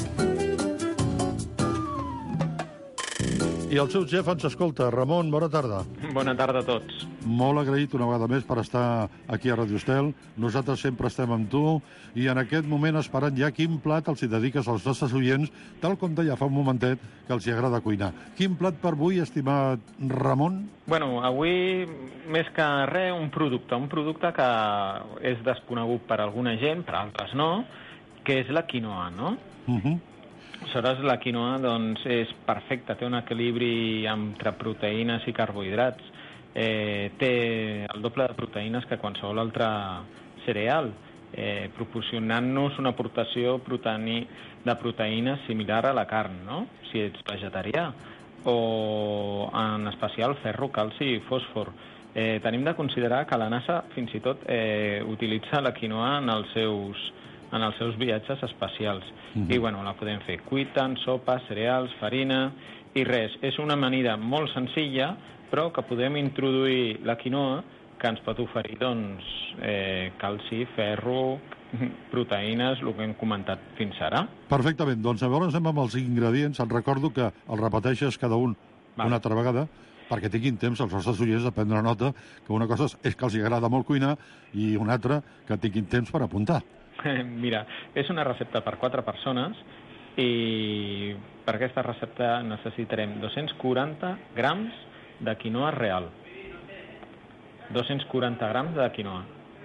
F: I el seu xef ens escolta. Ramon, bona tarda.
M: Bona tarda a tots.
F: Molt agraït una vegada més per estar aquí a Ràdio Estel. Nosaltres sempre estem amb tu i en aquest moment esperant ja quin plat els hi dediques als nostres oients, tal com deia fa un momentet que els hi agrada cuinar. Quin plat per avui, estimat Ramon?
M: Bueno, avui, més que res, un producte. Un producte que és desconegut per alguna gent, per altres no, que és la quinoa, no?
F: Uh-huh.
M: Aleshores, la quinoa doncs, és perfecta, té un equilibri entre proteïnes i carbohidrats. Eh, té el doble de proteïnes que qualsevol altre cereal, eh, proporcionant-nos una aportació proteïni, de proteïnes similar a la carn, no? Si ets vegetarià, o en especial ferro, calci i fòsfor. Eh, tenim de considerar que la NASA fins i tot eh, utilitza la quinoa en els seus en els seus viatges espacials. Uh-huh. I, bueno, la podem fer cuita, en sopa, cereals, farina, i res. És una amanida molt senzilla, però que podem introduir la quinoa, que ens pot oferir, doncs, eh, calci, ferro, proteïnes, el que hem comentat fins ara.
F: Perfectament. Doncs llavors anem amb els ingredients. Et recordo que els repeteixes cada un vale. Una altra vegada, perquè tinguin temps els nostres oients de prendre nota, que una cosa és que els agrada molt cuinar i una altra que tinguin temps per apuntar.
M: Mira, és una recepta per quatre persones i per aquesta recepta necessitarem dos-cents quaranta grams de quinoa real. dos-cents quaranta grams de quinoa.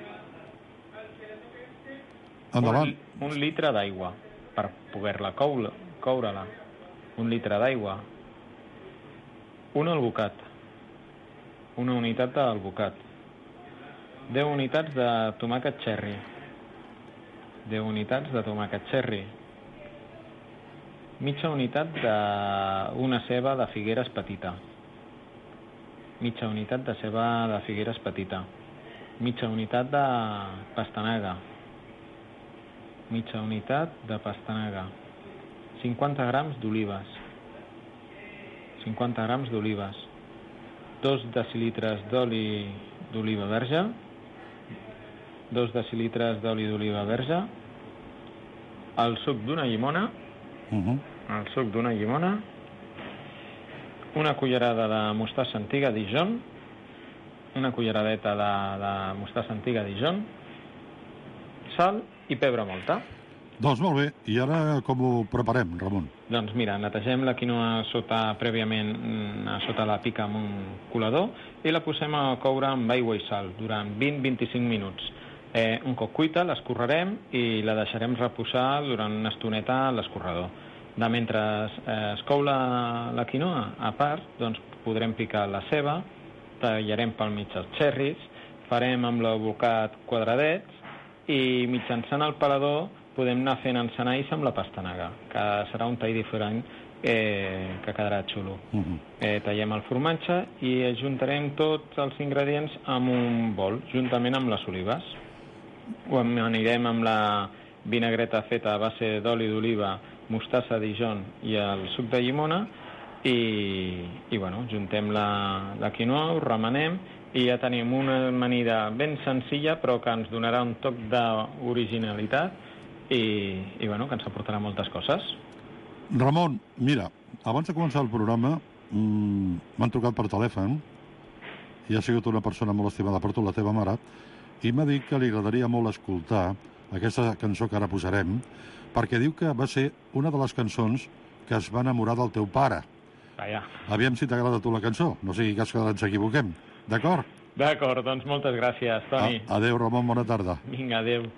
F: Endavant.
M: Un, un litre d'aigua per poder-la coure, coure-la. Un litre d'aigua. Un albocat. Una unitat d'albocat. deu unitats de tomàquet cherry. deu unitats de tomàquet cherry, mitja unitat d'una ceba de figueres petita, mitja unitat de ceba de figueres petita, mitja unitat de pastanaga, mitja unitat de pastanaga, cinquanta grams d'olives, cinquanta grams d'olives, dos decilitres d'oli d'oliva verge, dos decilitres d'oli d'oliva verge, el suc d'una llimona,
F: uh-huh.
M: el suc d'una llimona, una cullerada de mostassa antiga Dijon, una culleradeta de, de mostassa antiga Dijon, sal i pebre molta.
F: Doncs molt bé. I ara com ho preparem, Ramon?
M: Doncs mira, netegem la quinoa sota, prèviament sota la pica amb un colador i la posem a coure amb aigua i sal durant vint a vint-i-cinc minuts. Eh, un cop cuita, l'escorrerem i la deixarem reposar durant una estoneta a l'escorredor. De mentre eh, es cou la, la quinoa, a part, doncs podrem picar la ceba, tallarem pel mig els xerris, farem amb l'albocat quadradets i mitjançant el pelador podem anar fent encenalls amb la pastanaga, que serà un tall diferent eh, que quedarà xulo.
F: Uh-huh.
M: Eh, tallem el formatge i ajuntarem tots els ingredients en un bol, juntament amb les olives. Ho amanirem amb la vinagreta feta a base d'oli d'oliva, mostassa Dijon i el suc de llimona i, i bueno, juntem la, la quinoa, ho remenem i ja tenim una amanida ben senzilla però que ens donarà un toc d'originalitat i, i bueno, que ens aportarà moltes coses.
F: Ramon, mira, abans de començar el programa mmm, m'han trucat per telèfon i ha sigut una persona molt estimada per tu, la teva mare, i m'ha dit que li agradaria molt escoltar aquesta cançó que ara posarem, perquè diu que va ser una de les cançons que es va enamorar del teu pare.
M: Vaja.
F: Aviam si t'agrada a tu la cançó, no sigui cas que ens equivoquem. D'acord?
M: D'acord, doncs moltes gràcies, Toni.
F: A adéu, Ramon, bona tarda.
M: Vinga, adéu.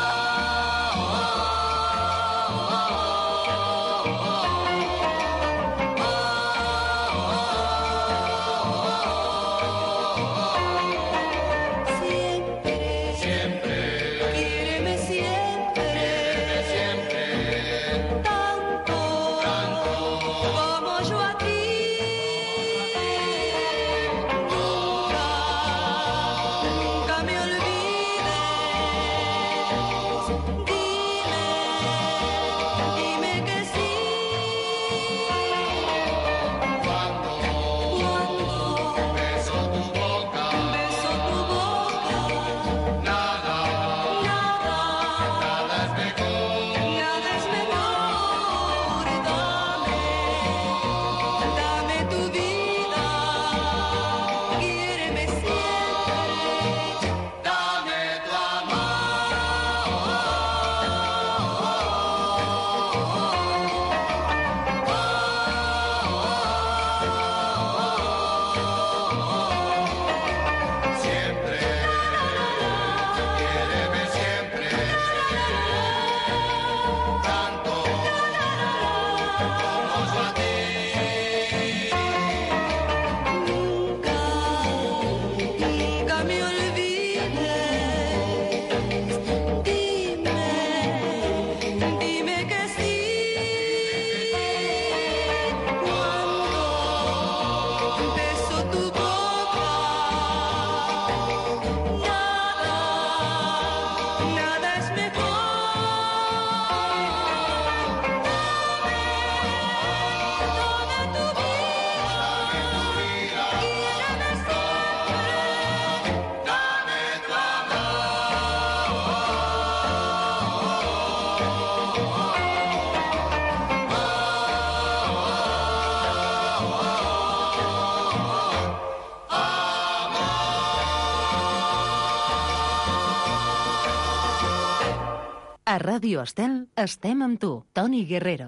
D: A Ràdio Estel estem amb tu, Toni Guerrero.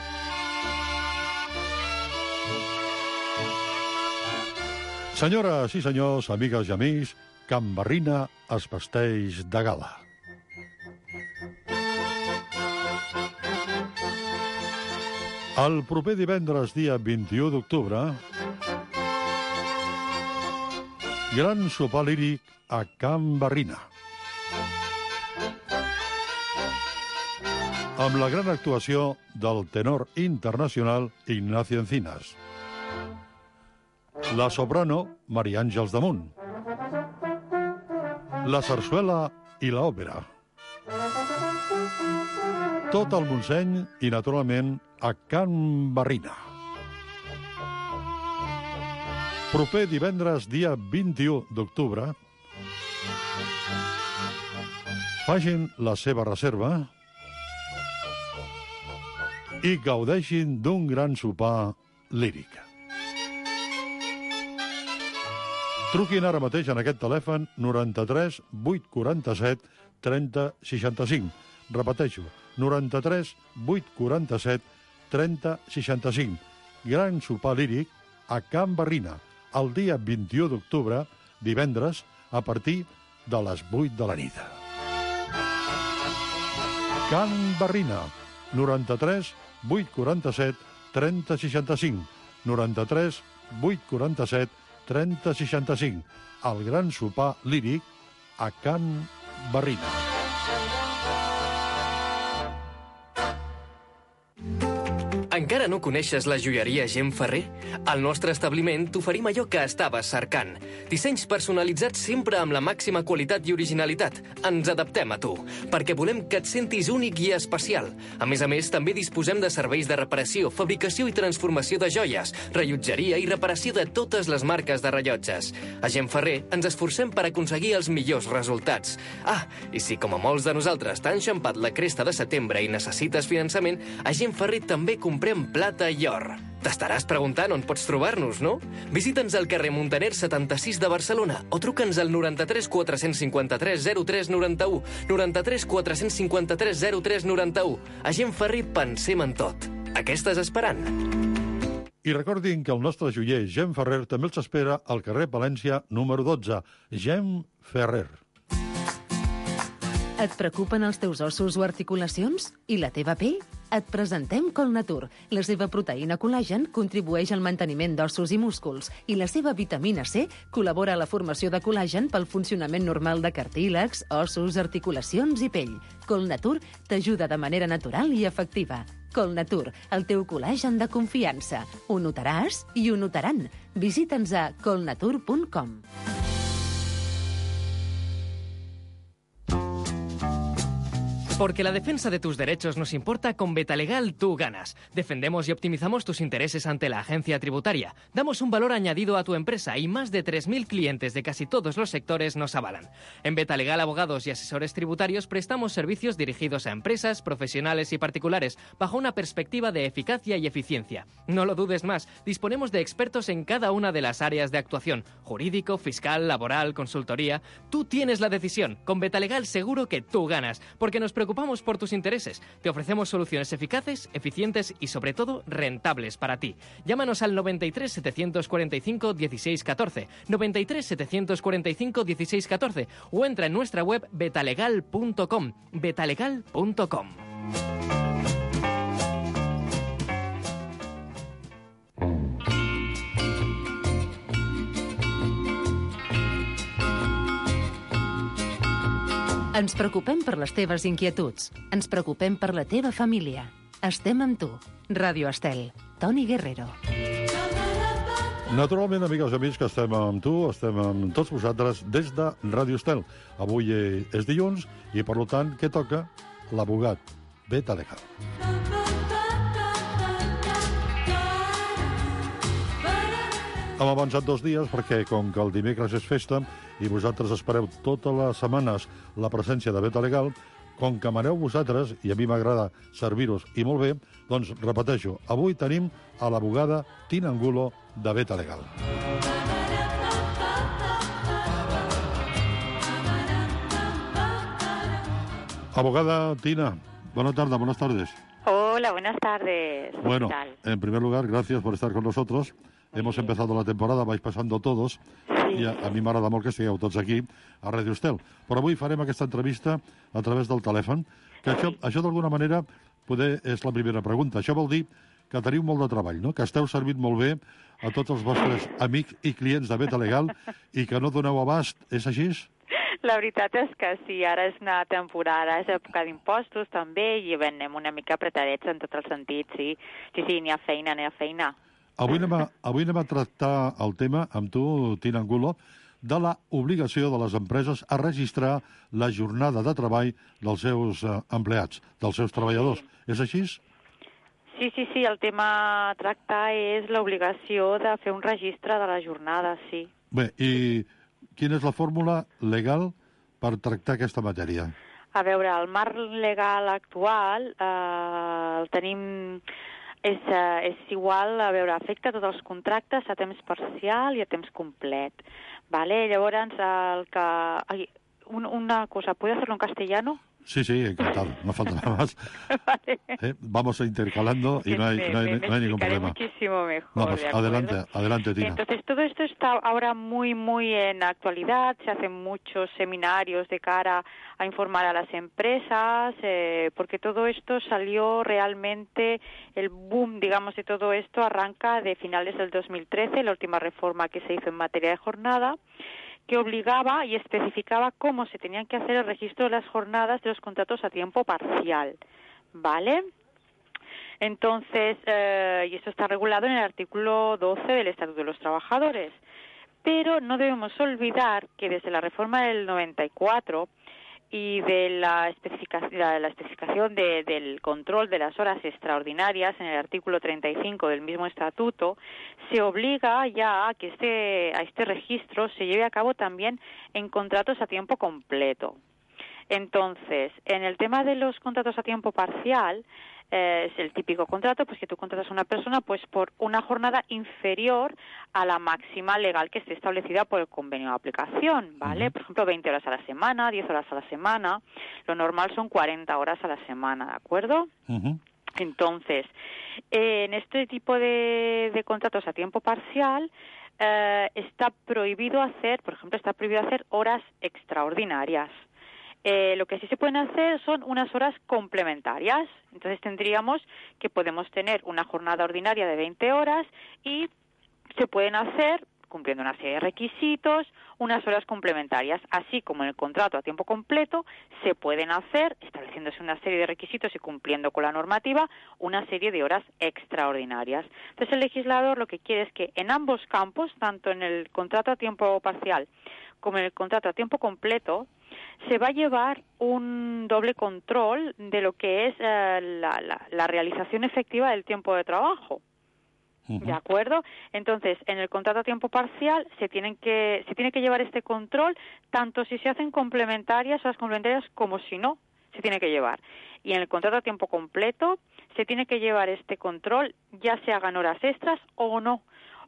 F: Senyores i senyors, amigues i amics, Can Barrina es vesteix de gala. El proper divendres, dia vint-i-u d'octubre, gran sopar líric a Can Barrina. Amb la gran actuació del tenor internacional Ignacio Encinas. La soprano Maria Àngels Damunt. La sarsuela i l'òpera. Tot el Montseny i, naturalment, a Can Barrina. Proper divendres, dia vint-i-u d'octubre, facin la seva reserva i gaudeixin d'un gran sopar líric. Truquin ara mateix en aquest telèfon noranta-tres vuit quaranta-set trenta seixanta-cinc. Repeteixo, noranta-tres vuit quaranta-set trenta seixanta-cinc. Gran sopar líric a Can Barrina, el dia vint-i-u d'octubre, divendres, a partir de les vuit de la nit. Can Barrina, noranta-tres vuit quaranta-set trenta seixanta-cinc. noranta-tres vuit quaranta-set trenta seixanta-cinc. El gran sopar líric a Can Barrina.
N: Encara no coneixes la joieria Gem Ferrer? Al nostre establiment t'oferim allò que estaves cercant. Dissenys personalitzats sempre amb la màxima qualitat i originalitat. Ens adaptem a tu, perquè volem que et sentis únic i especial. A més a més, també disposem de serveis de reparació, fabricació i transformació de joies, rellotgeria i reparació de totes les marques de rellotges. A Gem Ferrer ens esforcem per aconseguir els millors resultats. Ah, i si com a molts de nosaltres t'ha enxampat la cresta de setembre i necessites finançament, a Gem Ferrer també comprem plata i or. T'estaràs preguntant on pots trobar-nos, no? Visita'ns al carrer Muntaner setanta-sis de Barcelona o truca'ns al noranta-tres quatre-cents cinquanta-tres zero tres noranta-u, noranta-tres quatre-cents cinquanta-tres zero tres noranta-u. A Gem Ferrer pensem en tot. A què estàs esperant?
F: I recordin que el nostre joier Gem Ferrer també els espera al carrer Palència número dotze. Gem Ferrer.
D: Et preocupen els teus ossos o articulacions? I la teva pell? Et presentem Colnatur. La seva proteïna col·lagen contribueix al manteniment d'ossos i músculs i la seva vitamina C col·labora a la formació de col·lagen pel funcionament normal de cartílegs, ossos, articulacions i pell. Colnatur t'ajuda de manera natural i efectiva. Colnatur, el teu col·lagen de confiança. Ho notaràs i ho notaran. Visita'ns a colnatur punt com.
G: Porque la defensa de tus derechos nos importa, con Betalegal tú ganas. Defendemos y optimizamos tus intereses ante la agencia tributaria. Damos un valor añadido a tu empresa y más de tres mil clientes de casi todos los sectores nos avalan. En Betalegal Abogados y Asesores Tributarios prestamos servicios dirigidos a empresas, profesionales y particulares bajo una perspectiva de eficacia y eficiencia. No lo dudes más, disponemos de expertos en cada una de las áreas de actuación: jurídico, fiscal, laboral, consultoría. Tú tienes la decisión. Con Betalegal seguro que tú ganas, porque nos preocupamos por tus intereses. Te ofrecemos soluciones eficaces, eficientes y, sobre todo, rentables para ti. Llámanos al noventa y tres setecientos cuarenta y cinco dieciséis catorce, noventa y tres setecientos cuarenta y cinco dieciséis catorce o entra en nuestra web betalegal punto com. betalegal punto com.
D: Ens preocupem per les teves inquietuds. Ens preocupem per la teva família. Estem amb tu. Ràdio Estel. Toni Guerrero.
F: Naturalment, amigues i amics, que estem amb tu, estem amb tots vosaltres des de Ràdio Estel. Avui és dilluns i, per tant, què toca? L'abogat Betalegal. Hem avançat dos dies perquè, com que el dimecres és festa i vosaltres espereu totes les setmanes la presència de Betalegal, com que maneu vosaltres, i a mi m'agrada servir-vos i molt bé, doncs repeteixo, avui tenim a l'abogada Tina Angulo de Betalegal. Abogada Tina, buenas tardes, buenas tardes.
O: Hola, buenas tardes.
F: Bueno,
O: ¿qué tal?
F: En primer lugar, gracias por estar con nosotros. Hemos empezado la temporada, vais passando todos, sí. I a, a mi m'agrada molt que estigueu tots aquí a Ràdio Estel. Però avui farem aquesta entrevista a través del telèfon, que sí. això, això d'alguna manera poder és la primera pregunta. Això vol dir que teniu molt de treball, no? Que esteu servint molt bé a tots els vostres amics i clients de Betalegal i que no doneu abast, és així?
O: La veritat és que sí, ara és una temporada, és època d'impostos també i anem una mica apretadets en tots els sentits, sí. Sí, sí, n'hi ha feina, n'hi ha feina.
F: Avui anem, a, avui anem a tractar el tema, amb tu, Tina Angulo, de la obligació de les empreses a registrar la jornada de treball dels seus eh, empleats, dels seus treballadors. Sí. És així?
O: Sí, sí, sí, el tema a tractar és l'obligació de fer un registre de la jornada, sí.
F: Bé, i quina és la fórmula legal per tractar aquesta matèria?
O: A veure, el marc legal actual eh, el tenim... És, uh, és igual, a veure, afecta tots els contractes a temps parcial i a temps complet. Vale? Llavors, el que... Ai, un, una cosa, ¿puedo hacerlo en castellano?
F: Sí, sí, encantado, no falta nada más. Vale. ¿Eh? Vamos intercalando y no hay,
O: me,
F: no hay,
O: me,
F: no hay ningún
O: me
F: problema.
O: Muchísimo mejor.
F: Vamos, adelante, adelante, Tina.
O: Entonces, todo esto está ahora muy, muy en actualidad. Se hacen muchos seminarios de cara a informar a las empresas, eh, porque todo esto salió realmente, el boom, digamos, de todo esto arranca de finales del dos mil trece, la última reforma que se hizo en materia de jornada, que obligaba y especificaba cómo se tenían que hacer el registro de las jornadas de los contratos a tiempo parcial, ¿vale? Entonces, eh, y esto está regulado en el artículo doce del Estatuto de los Trabajadores. Pero no debemos olvidar que desde la reforma del noventa y cuatro y de la especificación, la, la especificación de, del control de las horas extraordinarias en el artículo treinta y cinco del mismo estatuto, se obliga ya a que este, a este registro se lleve a cabo también en contratos a tiempo completo. Entonces, en el tema de los contratos a tiempo parcial, eh, es el típico contrato, pues que tú contratas a una persona pues por una jornada inferior a la máxima legal que esté establecida por el convenio de aplicación, ¿vale? Uh-huh. Por ejemplo, veinte horas a la semana, diez horas a la semana, lo normal son cuarenta horas a la semana, ¿de acuerdo? Uh-huh. Entonces, eh, en este tipo de, de contratos a tiempo parcial, eh, está prohibido hacer, por ejemplo, está prohibido hacer horas extraordinarias. Eh, lo que sí se pueden hacer son unas horas complementarias. Entonces tendríamos que podemos tener una jornada ordinaria de veinte horas y se pueden hacer, cumpliendo una serie de requisitos, unas horas complementarias. Así como en el contrato a tiempo completo, se pueden hacer, estableciéndose una serie de requisitos y cumpliendo con la normativa, una serie de horas extraordinarias. Entonces el legislador lo que quiere es que en ambos campos, tanto en el contrato a tiempo parcial como en el contrato a tiempo completo, se va a llevar un doble control de lo que es eh, la, la, la realización efectiva del tiempo de trabajo. Uh-huh. ¿De acuerdo? Entonces, en el contrato a tiempo parcial se tienen que se tiene que llevar este control tanto si se hacen complementarias o las complementarias como si no, se tiene que llevar. Y en el contrato a tiempo completo se tiene que llevar este control, ya se hagan horas extras o no,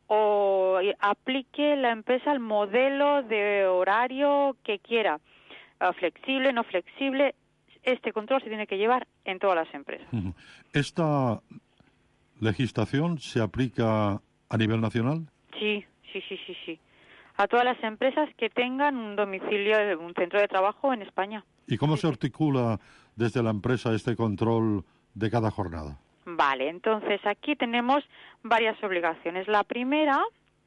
O: o aplique la empresa el modelo de horario que quiera. Flexible, no flexible, este control se tiene que llevar en todas las empresas.
F: ¿Esta legislación se aplica a nivel nacional?
O: Sí, sí, sí, sí, sí. A todas las empresas que tengan un domicilio, un centro de trabajo en España.
F: ¿Y cómo
O: sí,
F: se articula desde la empresa este control de cada jornada?
O: Vale, entonces aquí tenemos varias obligaciones. La primera,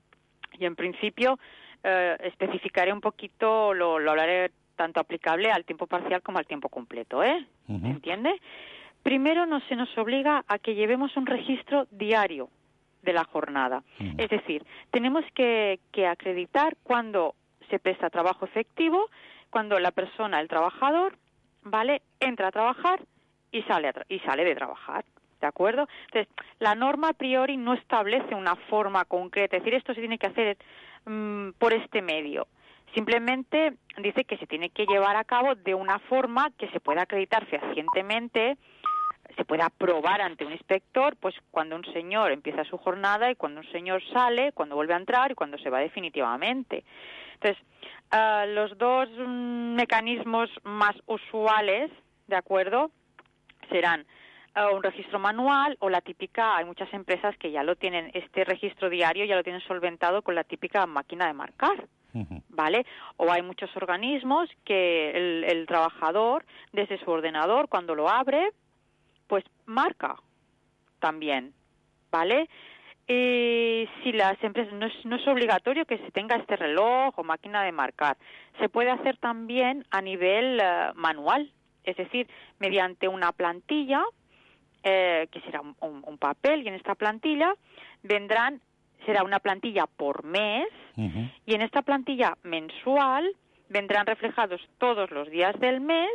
O: y en principio eh, especificaré un poquito, lo, lo hablaré tanto aplicable al tiempo parcial como al tiempo completo, ¿eh? Uh-huh. ¿Entiende? Primero no se nos obliga a que llevemos un registro diario de la jornada. Uh-huh. Es decir, tenemos que, que acreditar cuando se presta trabajo efectivo, cuando la persona, el trabajador, ¿vale?, entra a trabajar y sale, a tra- y sale de trabajar. ¿De acuerdo? Entonces, la norma a priori no establece una forma concreta, es decir, esto se tiene que hacer mmm, por este medio. Simplemente dice que se tiene que llevar a cabo de una forma que se pueda acreditar fehacientemente, se pueda probar ante un inspector, pues cuando un señor empieza su jornada y cuando un señor sale, cuando vuelve a entrar y cuando se va definitivamente. Entonces, uh, los dos mm, mecanismos más usuales, ¿de acuerdo?, serán uh, un registro manual o la típica, hay muchas empresas que ya lo tienen, este registro diario ya lo tienen solventado con la típica máquina de marcar. ¿Vale? O hay muchos organismos que el, el trabajador, desde su ordenador, cuando lo abre, pues marca también, ¿vale? Y si las empresas, no es, no es obligatorio que se tenga este reloj o máquina de marcar, se puede hacer también a nivel uh, manual, es decir, mediante una plantilla, eh, que será un, un, un papel, y en esta plantilla vendrán será una plantilla por mes, uh-huh. y en esta plantilla mensual vendrán reflejados todos los días del mes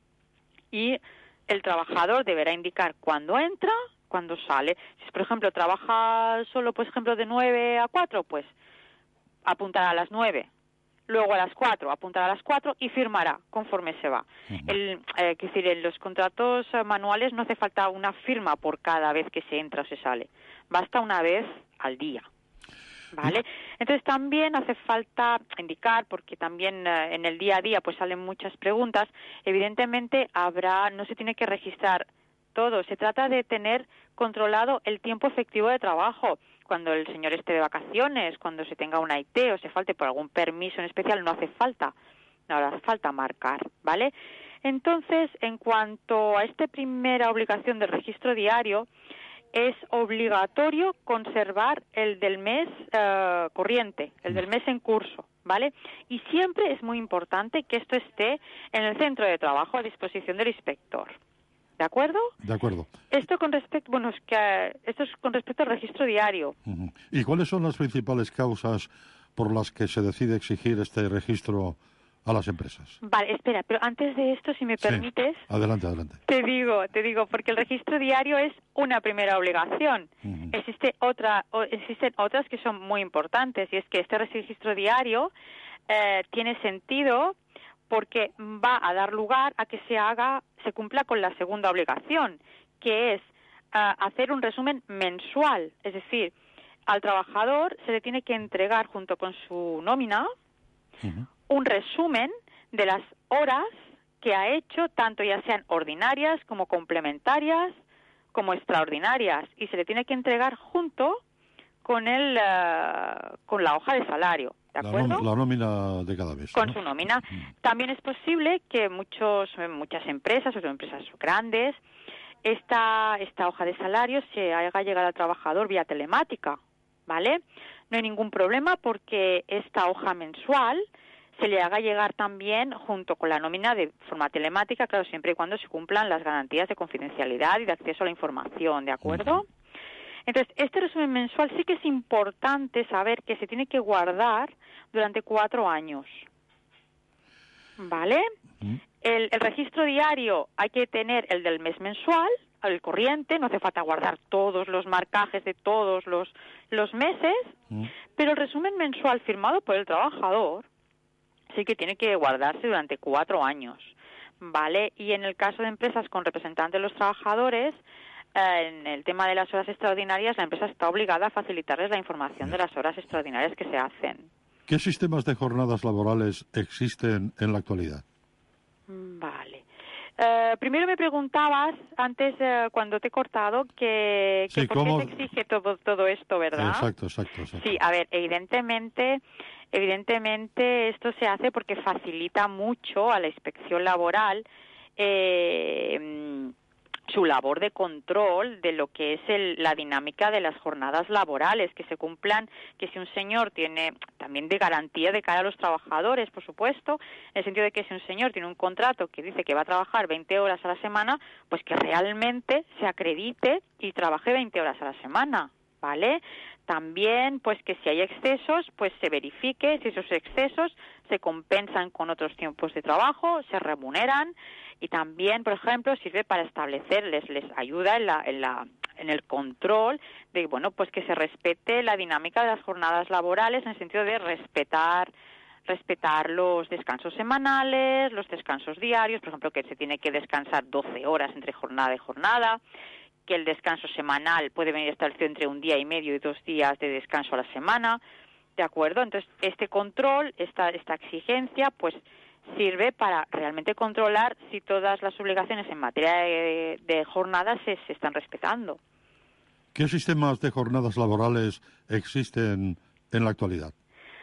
O: y el trabajador deberá indicar cuándo entra, cuándo sale. Si, por ejemplo, trabaja solo, por ejemplo, de nueve a cuatro, pues apuntará a las nueve. Luego a las cuatro, apuntará a las cuatro y firmará conforme se va. Uh-huh. El, eh, es decir, en los contratos manuales no hace falta una firma por cada vez que se entra o se sale. Basta una vez al día. ¿Vale? Entonces también hace falta indicar, porque también eh, en el día a día pues salen muchas preguntas, evidentemente habrá, no se tiene que registrar todo, se trata de tener controlado el tiempo efectivo de trabajo. Cuando el señor esté de vacaciones, cuando se tenga una I T o se falte por algún permiso en especial, no hace falta, no hace falta marcar, ¿vale? Entonces, en cuanto a esta primera obligación del registro diario, es obligatorio conservar el del mes uh, corriente, el del mes en curso, ¿vale? Y siempre es muy importante que esto esté en el centro de trabajo a disposición del inspector, ¿de ¿De acuerdo?
F: De acuerdo.
O: Esto con respecto, bueno, es que esto es con respecto al registro diario.
F: Uh-huh. ¿Y cuáles son las principales causas por las que se decide exigir este registro a las empresas?
O: Vale, espera, pero antes de esto, si me
F: Sí.
O: permites,
F: Adelante, adelante.
O: te digo, te digo, porque el registro diario es una primera obligación.
F: Uh-huh.
O: Existe otra, o, existen otras que son muy importantes, y es que este registro diario eh, tiene sentido porque va a dar lugar a que se haga, se cumpla con la segunda obligación, que es uh, hacer un resumen mensual. Es decir, al trabajador se le tiene que entregar junto con su nómina uh-huh. un resumen de las horas que ha hecho, tanto ya sean ordinarias como complementarias, como extraordinarias, y se le tiene que entregar junto con el uh, con la hoja de salario. ¿De acuerdo?
F: La, la nómina de cada mes.
O: Con
F: ¿no?
O: su nómina. También es posible que muchos, muchas empresas, o empresas grandes, esta, esta hoja de salario se haga llegar al trabajador vía telemática, ¿vale? No hay ningún problema porque esta hoja mensual se le haga llegar también junto con la nómina de forma telemática, claro, siempre y cuando se cumplan las garantías de confidencialidad y de acceso a la información, ¿de acuerdo? Uh-huh. Entonces, este resumen mensual sí que es importante saber que se tiene que guardar durante cuatro años, ¿vale? Uh-huh. El, el registro diario hay que tener el del mes mensual, el corriente, no hace falta guardar todos los marcajes de todos los, los meses, uh-huh. pero el resumen mensual firmado por el trabajador sí que tiene que guardarse durante cuatro años, ¿vale? Y en el caso de empresas con representantes de los trabajadores, en el tema de las horas extraordinarias, la empresa está obligada a facilitarles la información de las horas extraordinarias que se hacen.
F: ¿Qué sistemas de jornadas laborales existen en la actualidad?
O: Vale. Uh, primero me preguntabas, antes, uh, cuando te he cortado, que, que
F: sí,
O: por
F: ¿cómo?
O: qué se exige todo, todo esto, ¿verdad?
F: Exacto, exacto, exacto.
O: Sí, a ver, evidentemente, evidentemente esto se hace porque facilita mucho a la inspección laboral eh, su labor de control de lo que es el, la dinámica de las jornadas laborales, que se cumplan, que si un señor tiene, también de garantía de cara a los trabajadores, por supuesto, en el sentido de que si un señor tiene un contrato que dice que va a trabajar veinte horas a la semana, pues que realmente se acredite y trabaje veinte horas a la semana, ¿vale? También, pues que si hay excesos, pues se verifique si esos excesos se compensan con otros tiempos de trabajo, se remuneran. Y también, por ejemplo, sirve para establecerles, les ayuda en la, en la, en el control de, bueno, pues que se respete la dinámica de las jornadas laborales en el sentido de respetar, respetar los descansos semanales, los descansos diarios, por ejemplo, que se tiene que descansar doce horas entre jornada y jornada, que el descanso semanal puede venir establecido entre un día y medio y dos días de descanso a la semana, ¿de acuerdo? Entonces, este control, esta, esta exigencia, pues sirve para realmente controlar si todas las obligaciones en materia de, de jornadas se, se están respetando.
F: ¿Qué sistemas de jornadas laborales existen en la actualidad?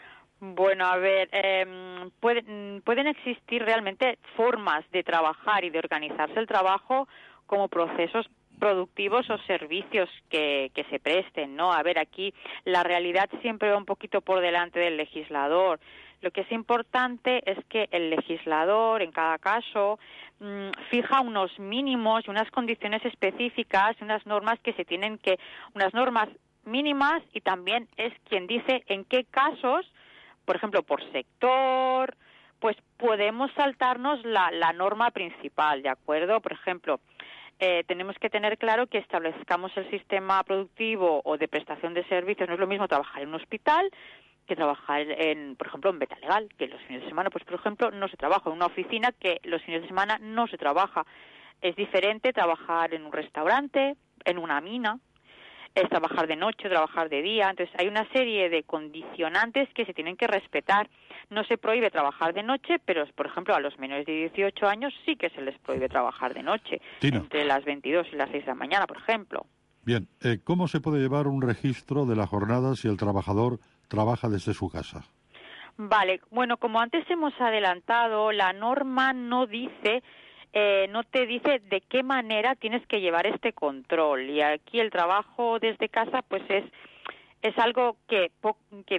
O: Bueno, a ver, eh, pueden, pueden existir realmente formas de trabajar y de organizarse el trabajo como procesos productivos o servicios que, que se presten, ¿no? A ver, aquí la realidad siempre va un poquito por delante del legislador. Lo que es importante es que el legislador, en cada caso, mmm, fija unos mínimos y unas condiciones específicas, unas normas que se tienen que, unas normas mínimas, y también es quien dice en qué casos, por ejemplo, por sector, pues podemos saltarnos la, la norma principal, ¿de acuerdo? Por ejemplo, Eh, tenemos que tener claro que establezcamos el sistema productivo o de prestación de servicios. No es lo mismo trabajar en un hospital que trabajar, en, por ejemplo, en Beta Legal, que los fines de semana, pues, por ejemplo, no se trabaja. En una oficina que los fines de semana no se trabaja. Es diferente trabajar en un restaurante, en una mina, es trabajar de noche, trabajar de día. Entonces, hay una serie de condicionantes que se tienen que respetar. No se prohíbe trabajar de noche, pero, por ejemplo, a los menores de dieciocho años sí que se les prohíbe trabajar de noche,
F: Tino.
O: entre las veintidós y las seis de la mañana, por ejemplo.
F: Bien, eh, ¿cómo se puede llevar un registro de la jornada si el trabajador trabaja desde su casa?
O: Vale, bueno, como antes hemos adelantado, la norma no dice... Eh, no te dice de qué manera tienes que llevar este control, y aquí el trabajo desde casa pues es es algo que, que de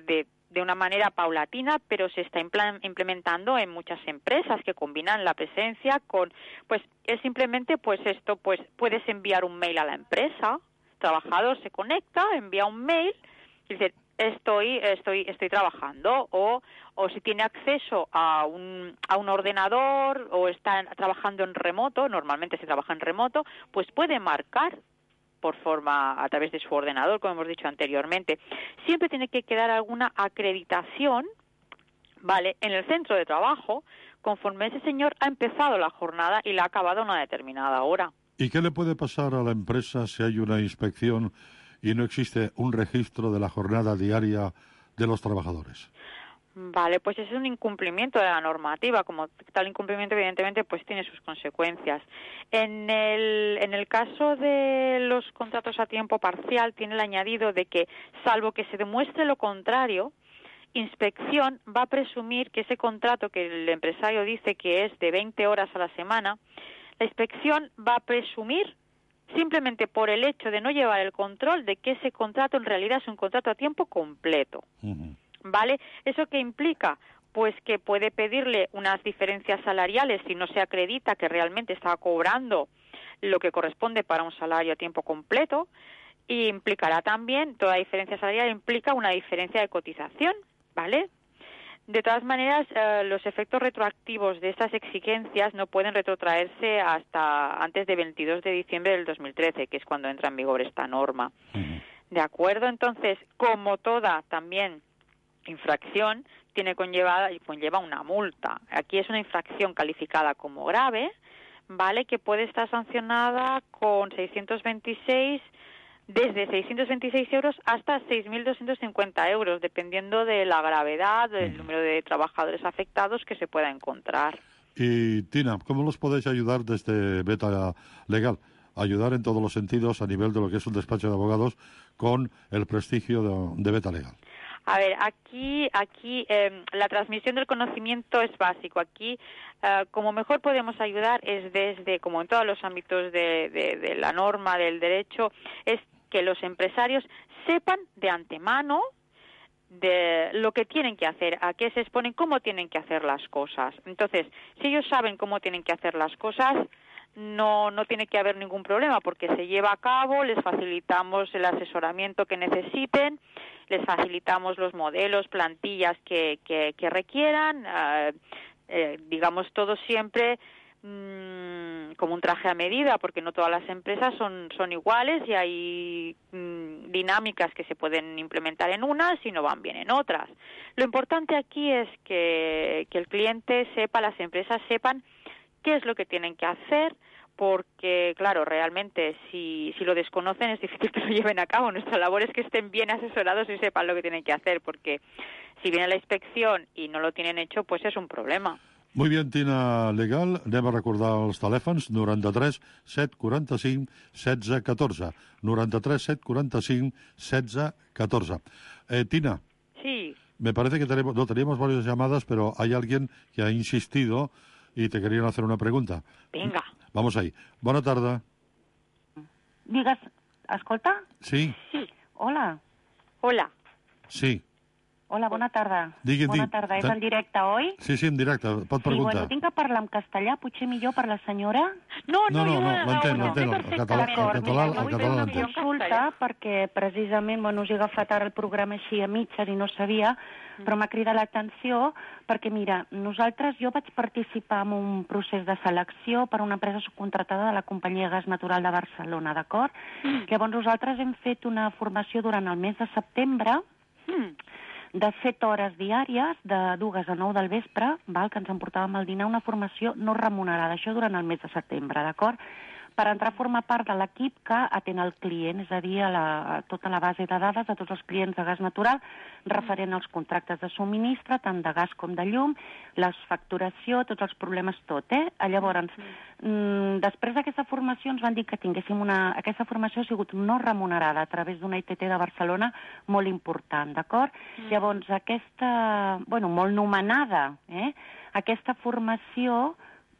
O: de una manera paulatina, pero se está implementando en muchas empresas que combinan la presencia con, pues es simplemente pues esto, pues puedes enviar un mail a la empresa, el trabajador se conecta, envía un mail y dice estoy estoy estoy trabajando, o o si tiene acceso a un a un ordenador o está trabajando en remoto, normalmente se trabaja en remoto, pues puede marcar por forma a través de su ordenador, como hemos dicho anteriormente. Siempre tiene que quedar alguna acreditación, ¿vale?, en el centro de trabajo, conforme ese señor ha empezado la jornada y la ha acabado a una determinada hora.
F: ¿Y qué le puede pasar a la empresa si hay una inspección y no existe un registro de la jornada diaria de los trabajadores?
O: Vale, pues ese es un incumplimiento de la normativa. Como tal incumplimiento, evidentemente, pues tiene sus consecuencias. En el, en el caso de los contratos a tiempo parcial, tiene el añadido de que, salvo que se demuestre lo contrario, Inspección va a presumir que ese contrato que el empresario dice que es de veinte horas a la semana, la Inspección va a presumir, simplemente por el hecho de no llevar el control, de que ese contrato en realidad es un contrato a tiempo completo. Uh-huh. ¿Vale? ¿Eso qué implica? Pues que puede pedirle unas diferencias salariales si no se acredita que realmente está cobrando lo que corresponde para un salario a tiempo completo, y implicará también, toda diferencia salarial implica una diferencia de cotización, ¿vale? De todas maneras, eh, los efectos retroactivos de estas exigencias no pueden retrotraerse hasta antes de veintidós de diciembre del dos mil trece, que es cuando entra en vigor esta norma. Uh-huh. ¿De acuerdo? Entonces, como toda también infracción, tiene conllevada y conlleva una multa. Aquí es una infracción calificada como grave, ¿vale?, que puede estar sancionada con seiscientos veintiséis, desde seiscientos veintiséis euros hasta seis mil doscientos cincuenta euros, dependiendo de la gravedad, del número de trabajadores afectados que se pueda encontrar.
F: Y Tina, ¿cómo los podéis ayudar desde Beta Legal? Ayudar en todos los sentidos a nivel de lo que es un despacho de abogados con el prestigio de, de Beta Legal.
O: A ver, aquí, aquí eh, la transmisión del conocimiento es básico. Aquí, eh, como mejor podemos ayudar es desde, como en todos los ámbitos de, de, de la norma, del derecho, es que los empresarios sepan de antemano de lo que tienen que hacer, a qué se exponen, cómo tienen que hacer las cosas. Entonces, si ellos saben cómo tienen que hacer las cosas, no no tiene que haber ningún problema, porque se lleva a cabo, les facilitamos el asesoramiento que necesiten, les facilitamos los modelos, plantillas que, que, que requieran, eh, eh, digamos todo siempre mmm, como un traje a medida, porque no todas las empresas son, son iguales y hay mmm, dinámicas que se pueden implementar en unas y no van bien en otras. Lo importante aquí es que, que el cliente sepa, las empresas sepan qué es lo que tienen que hacer, porque, claro, realmente si, si lo desconocen es difícil que lo lleven a cabo. Nuestra labor es que estén bien asesorados y sepan lo que tienen que hacer, porque si viene la inspección y no lo tienen hecho, pues es un problema.
F: Muy bien, Tina Legal. Anem a recordar els telèfons noranta-tres set quaranta-cinc setze catorze. noranta-tres set quaranta-cinc setze catorze. Eh, Tina.
O: Sí.
F: Me parece que tenemos, no, teníamos varias llamadas, pero hay alguien que ha insistido y te querían hacer una pregunta.
O: Vinga.
F: Vamos ahí. Bona tarda.
P: Digues, escolta?
F: Sí.
P: Sí. Hola.
O: Hola.
F: Sí.
P: Hola, bona tarda.
F: Digui,
P: bona
F: digui.
P: tarda. És en directe, oi?
F: Sí, sí, en directe. Pot
P: sí,
F: preguntar.
P: Bueno, tinc que parlar en castellà, potser millor per la senyora?
O: No,
F: no, no, no, l'entén,
P: no,
F: l'entén. El català, el català, el català l'entén.
P: Consulta, perquè precisament, bueno, us he agafat ara el programa així a mitges i no sabia, però m'ha cridat l'atenció perquè, mira, nosaltres, jo vaig participar en un procés de selecció per una empresa subcontratada de la companyia Gas Natural de Barcelona, d'acord? Mm. Llavors nosaltres hem fet una formació durant el mes de setembre, mm. de set hores diàries, de dues a nou del vespre, val, que ens emportàvem al dinar, una formació no remunerada, això durant el mes de setembre, d'acord? Per entrar a formar part de l'equip que atén el client, és a dir, a, la, a tota la base de dades de tots els clients de gas natural, referent als contractes de subministre, tant de gas com de llum, la facturació, tots els problemes, tot, eh? Llavors, mm, després d'aquesta formació ens van dir que tinguéssim una... Aquesta formació ha sigut no remunerada a través d'una I T T de Barcelona molt important, d'acord? Mm. Llavors, aquesta... Bueno, molt nomenada, eh? Aquesta formació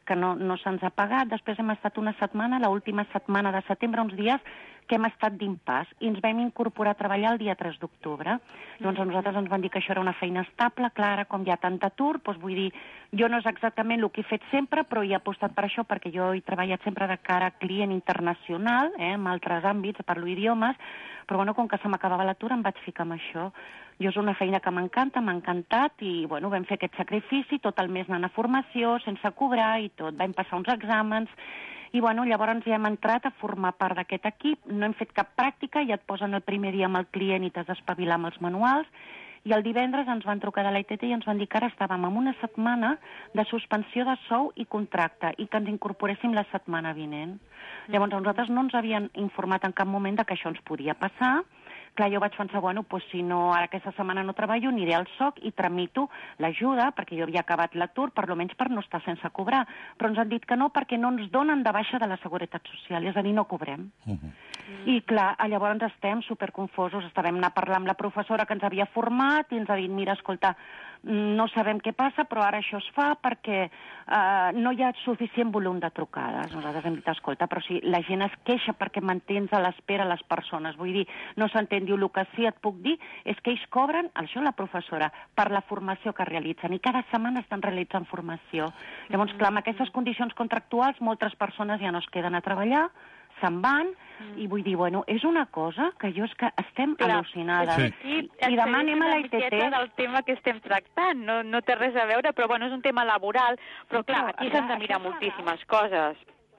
P: que no, no se'ns ha pagat. Després hem estat una setmana, l'última setmana de setembre, uns dies que hem estat d'impàs i ens vam incorporar a treballar el dia tres d'octubre. Llavors a nosaltres ens van dir que això era una feina estable, clara, com hi ha tant atur, doncs vull dir, jo no és exactament el que he fet sempre, però hi he apostat per això, perquè jo he treballat sempre de cara a client internacional, eh, en altres àmbits, parlo idiomes, però bueno, com que se m'acabava l'atur em vaig ficar amb això. Jo és una feina que m'encanta, m'ha encantat, i bueno, vam fer aquest sacrifici, tot el mes anant a formació, sense cobrar i tot. Vam passar uns exàmens, i bueno, llavors ja hem entrat a formar part d'aquest equip, no hem fet cap pràctica, ja et posen el primer dia amb el client i t'has d'espavilar amb els manuals, i el divendres ens van trucar de l'I T T i ens van dir que ara estàvem en una setmana de suspensió de sou i contracte i que ens incorporéssim la setmana vinent. Llavors, a nosaltres no ens havien informat en cap moment de que això ens podia passar. Clar, jo vaig pensar, bueno, pues, si no, ara aquesta setmana no treballo, aniré al S O C i tramito l'ajuda, perquè jo havia acabat l'atur, per almenys per no estar sense cobrar. Però ens han dit que no, perquè no ens donen de baixa de la Seguretat Social, és a dir, no cobrem. Uh -huh. I clar, llavors estem superconfosos, estàvem anar a parlar amb la professora que ens havia format i ens ha dit, mira, escolta, no sabem què passa, però ara això es fa perquè uh, no hi ha suficient volum de trucades. Nosaltres hem dit, escolta, però si la gent es queixa perquè mantens a l'espera les persones, vull dir, no s'entén, diu, el que sí et puc dir és que ells cobren, això la professora, per la formació que realitzen, i cada setmana estan realitzant formació. Llavors, clar, amb aquestes condicions contractuals, moltes persones ja no es queden a treballar, se'n van, i vull dir, bueno, és una cosa que jo és que estem
O: Clar,
P: al·lucinades.
O: Sí. I,
P: I demà anem a la I T T.
O: del tema que estem tractant, no, no té res a veure, però bueno, és un tema laboral, però clar, aquí s'han de mirar moltíssimes coses.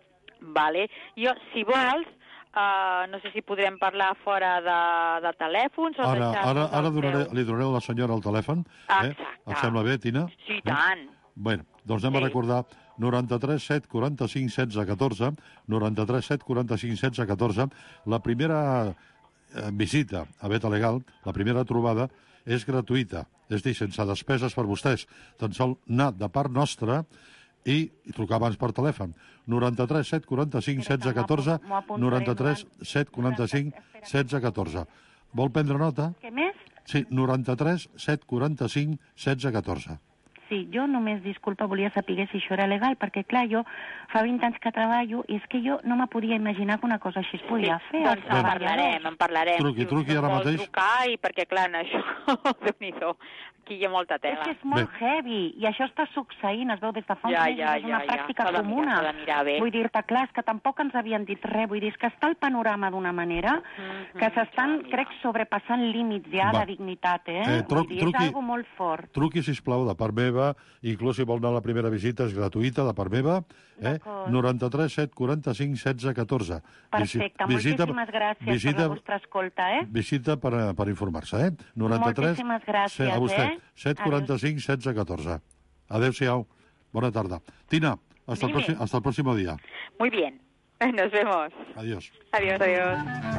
O: Vale. Jo, si vols, uh, no sé si podrem parlar fora de, de telèfons o
F: Ara,
O: deixar-nos
F: ara, ara
O: el
F: donaré,
O: teu.
F: li donaré a la senyora el telèfon. Eh? Et sembla bé, Tina?
O: Sí, i tant.
F: Bé, doncs anem sí. a recordar noranta-tres set quaranta-cinc setze catorze, noranta-tres set quaranta-cinc setze catorze. La primera eh, visita a Beta Legal, la primera trobada, és gratuïta, és dir, sense despeses per vostès. Tan sol anar de part nostra i, i trucar abans per telèfon. noranta-tres set quaranta-cinc setze catorze, noranta-tres set quaranta-cinc setze catorze. Vol prendre nota?
P: Què més?
F: Sí, noranta-tres set quaranta-cinc setze catorze.
P: Sí, jo només, disculpa, volia saber si això era legal, perquè, clar, jo fa vint anys que treballo i és que jo no me podia imaginar que una cosa així es podia
O: sí,
P: fer.
O: Doncs en parlarem, en parlarem.
F: Truqui, truqui ara mateix.
O: Trucar, i perquè, clar, en això, Déu-n'hi-do, aquí hi ha molta tela.
P: És que és molt bé. Heavy, i això està succeint, es veu des de fa uns
O: ja,
P: mesos,
O: ja,
P: és una
O: ja,
P: pràctica
O: ja.
P: comuna.
O: Mirar, mirar bé.
P: Vull dir-te, clar, és que tampoc ens havien dit res, vull dir, és que està el panorama d'una manera mm-hmm, que s'estan, ja, crec, sobrepassant límits ja
F: Va.
P: de dignitat, eh?
F: eh truc,
P: vull dir,
F: truqui,
P: és algo molt fort.
F: Truqui, sisplau, de part meva, inclús si vol anar a la primera visita, és gratuïta, de part meva, eh? noranta-tres set quaranta-cinc setze catorze.
P: Perfecte,
F: visita,
P: moltíssimes gràcies
F: visita,
P: per la vostra escolta, eh?
F: Visita per, per informar-se, eh? noranta-tres,
P: moltíssimes gràcies,
F: a vostè,
P: eh?
F: set quaranta-cinc setze catorze. Adéu-siau, bona tarda. Tina, hasta el, próximo, hasta el próximo día.
O: Muy bien, nos vemos.
F: Adiós.
O: Adiós, adiós.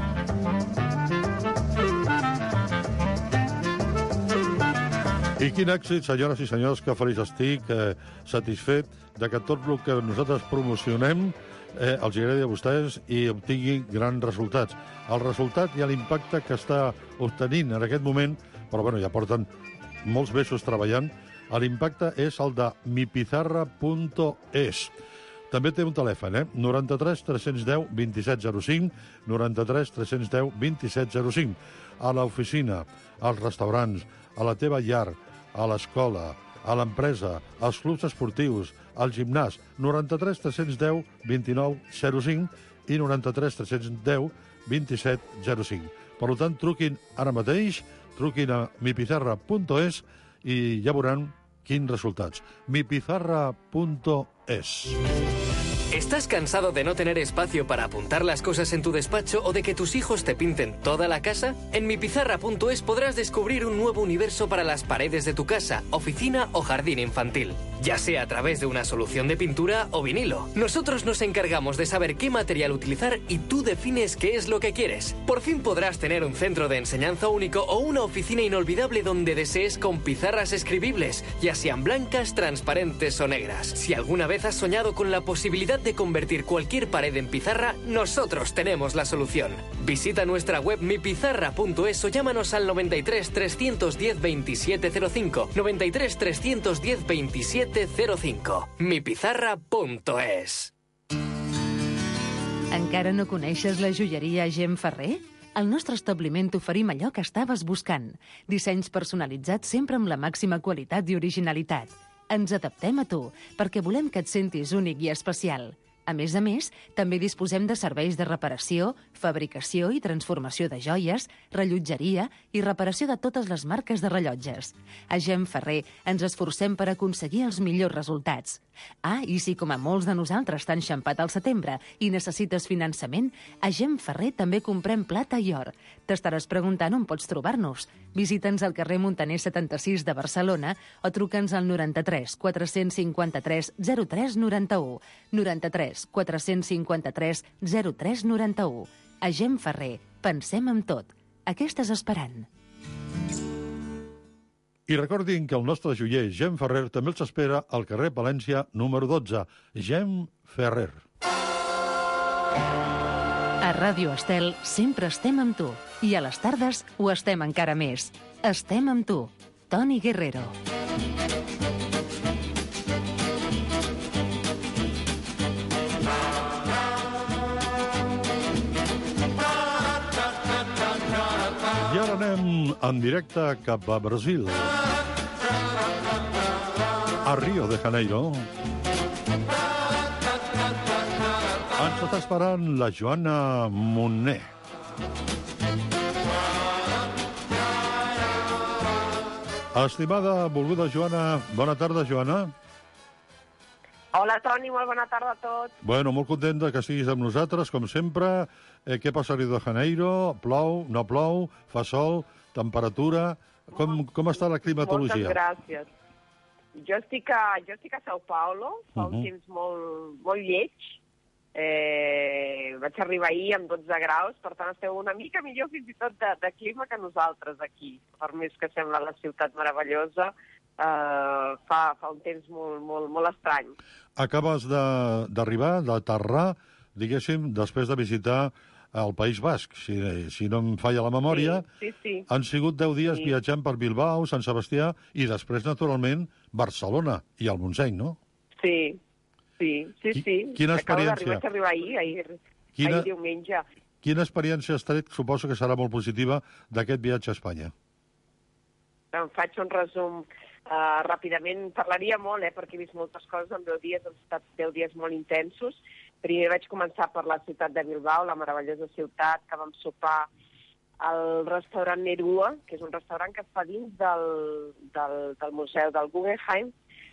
F: I quin èxit, senyores i senyors, que feliç estic, eh, satisfet de que tot el que nosaltres promocionem eh, els agradi a vostès i obtingui grans resultats. El resultat i l'impacte que està obtenint en aquest moment, però bueno, ja porten molts mesos treballant, l'impacte és el de mipizarra punt es. També té un telèfon, eh? noranta-tres tres cents deu vint-i-set zero cinc, noranta-tres tres cents deu vint-i-set zero cinc. A l'oficina, als restaurants, a la teva llar, a l'escola, a l'empresa, als clubs esportius, al gimnàs, noranta-tres tres cents deu vint-i-nou zero cinc i noranta-tres tres cents deu vint-i-set zero cinc. Per tant, truquin ara mateix, truquin a mipizarra punt es i ja veuran quins resultats. mipizarra punt es.
N: ¿Estás cansado de no tener espacio para apuntar las cosas en tu despacho o de que tus hijos te pinten toda la casa? En mipizarra punto es podrás descubrir un nuevo universo para las paredes de tu casa, oficina o jardín infantil, ya sea a través de una solución de pintura o vinilo. Nosotros nos encargamos de saber qué material utilizar y tú defines qué es lo que quieres. Por fin podrás tener un centro de enseñanza único o una oficina inolvidable donde desees con pizarras escribibles, ya sean blancas, transparentes o negras. Si alguna vez has soñado con la posibilidad de convertir cualquier pared en pizarra, nosotros tenemos la solución. Visita nuestra web mipizarra punto es o llámanos al noventa y tres trescientos diez veintisiete cero cinco, noventa y tres trescientos diez veintisiete siete cero cinco. mipizarra punto es.
D: Encara no coneixes la joieria Gem Ferrer? Al nostre establiment t'oferim allò que estaves buscant. Dissenys personalitzats sempre amb la màxima qualitat i originalitat. Ens adaptem a tu, perquè volem que et sentis únic i especial. A més a més, també disposem de serveis de reparació, fabricació i transformació de joies, rellotgeria i reparació de totes les marques de rellotges. A Gem Ferrer ens esforcem per aconseguir els millors resultats. Ah, i si com a molts de nosaltres t'han xampat al setembre i necessites finançament, a Gem Ferrer també comprem plata i or. T'estaràs preguntant on pots trobar-nos. Visita'ns al carrer Montaner setanta-sis de Barcelona o truca'ns al noranta-tres quatre-cents cinquanta-tres zero tres noranta-u. noranta-tres quatre-cents cinquanta-tres zero tres noranta-u. A Gem Ferrer, pensem en tot. A què estàs esperant?
F: I recordin que el nostre joier Gem Ferrer també els espera al carrer Palència número dotze. Gem Ferrer.
D: A Ràdio Estel sempre estem amb tu. I a les tardes ho estem encara més. Estem amb tu. Toni Guerrero.
F: I ara anem en directe cap a Brasil. A Rio de Janeiro. Ens està esperant la Joana Moner. Estimada, volguda Joana, bona tarda, Joana.
Q: Hola, Toni, molt bona tarda a tots.
F: Bueno, molt content que estiguis amb nosaltres, com sempre. Eh, què passa a Rio de Janeiro? Plou, no plou, fa sol, temperatura... Com, com està la climatologia?
Q: Moltes gràcies. Jo estic a, jo estic a São Paulo, fa uh -huh. un temps molt, molt lleig. Eh, vaig arribar ahir amb dotze graus, per tant esteu una mica millor fins i tot de, de clima que nosaltres aquí. Per més que sembla la ciutat meravellosa, eh, fa, fa un temps molt, molt, molt estrany.
F: Acabes d'arribar, d'aterrar, diguéssim, després de visitar el País Basc, si, si no em falla la memòria.
Q: Sí, sí, sí.
F: Han sigut deu dies
Q: sí.
F: viatjant per Bilbao, Sant Sebastià, i després, naturalment, Barcelona i el Montseny, no?
Q: Sí, sí, sí, sí.
F: Quina experiència?
Q: Vaig arribar ahir, ahir,
F: quina,
Q: ahir diumenge.
F: Quina experiència has tret? Suposo que serà molt positiva d'aquest viatge a Espanya.
Q: Em faig un resum uh, ràpidament. Parlaria molt, eh, perquè he vist moltes coses en deu dies, han estat deu dies molt intensos. Primer vaig començar per la ciutat de Bilbao, la meravellosa ciutat, que vam sopar al restaurant Nerua, que és un restaurant que està dins del, del, del museu del Guggenheim,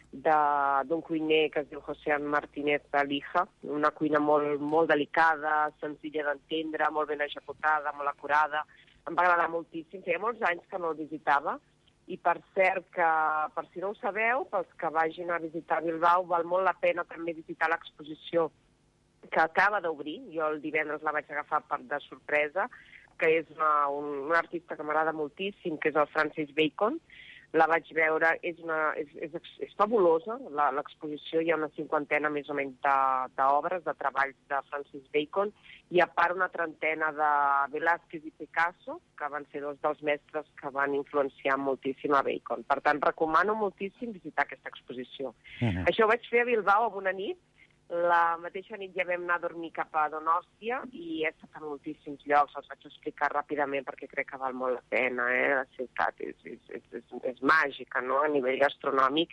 Q: d'un cuiner que es diu José Martínez Alija, una cuina molt, molt delicada, senzilla d'entendre, molt ben executada, molt acurada. Em va agradar moltíssim. Feia molts anys que no el visitava, i per cert que, per si no ho sabeu, pels que vagin a visitar Bilbao, val molt la pena també visitar l'exposició que acaba d'obrir. Jo el divendres la vaig agafar per de sorpresa, que és una, un, un artista que m'agrada moltíssim, que és el Francis Bacon. La vaig veure, és, una, és, és, és fabulosa, l'exposició. Hi ha una cinquantena més o menys d'obres, de, de treballs de Francis Bacon, i a part una trentena de Velázquez i Picasso, que van ser dos dels mestres que van influenciar moltíssim a Bacon. Per tant, recomano moltíssim visitar aquesta exposició. Uh-huh. Això ho vaig fer a Bilbao a una nit. La mateixa nit ja vam anar a dormir cap a Donòstia i he estat a moltíssims llocs, els vaig explicar ràpidament perquè crec que val molt la pena, eh? La ciutat és, és, és, és, és màgica, no?, a nivell gastronòmic,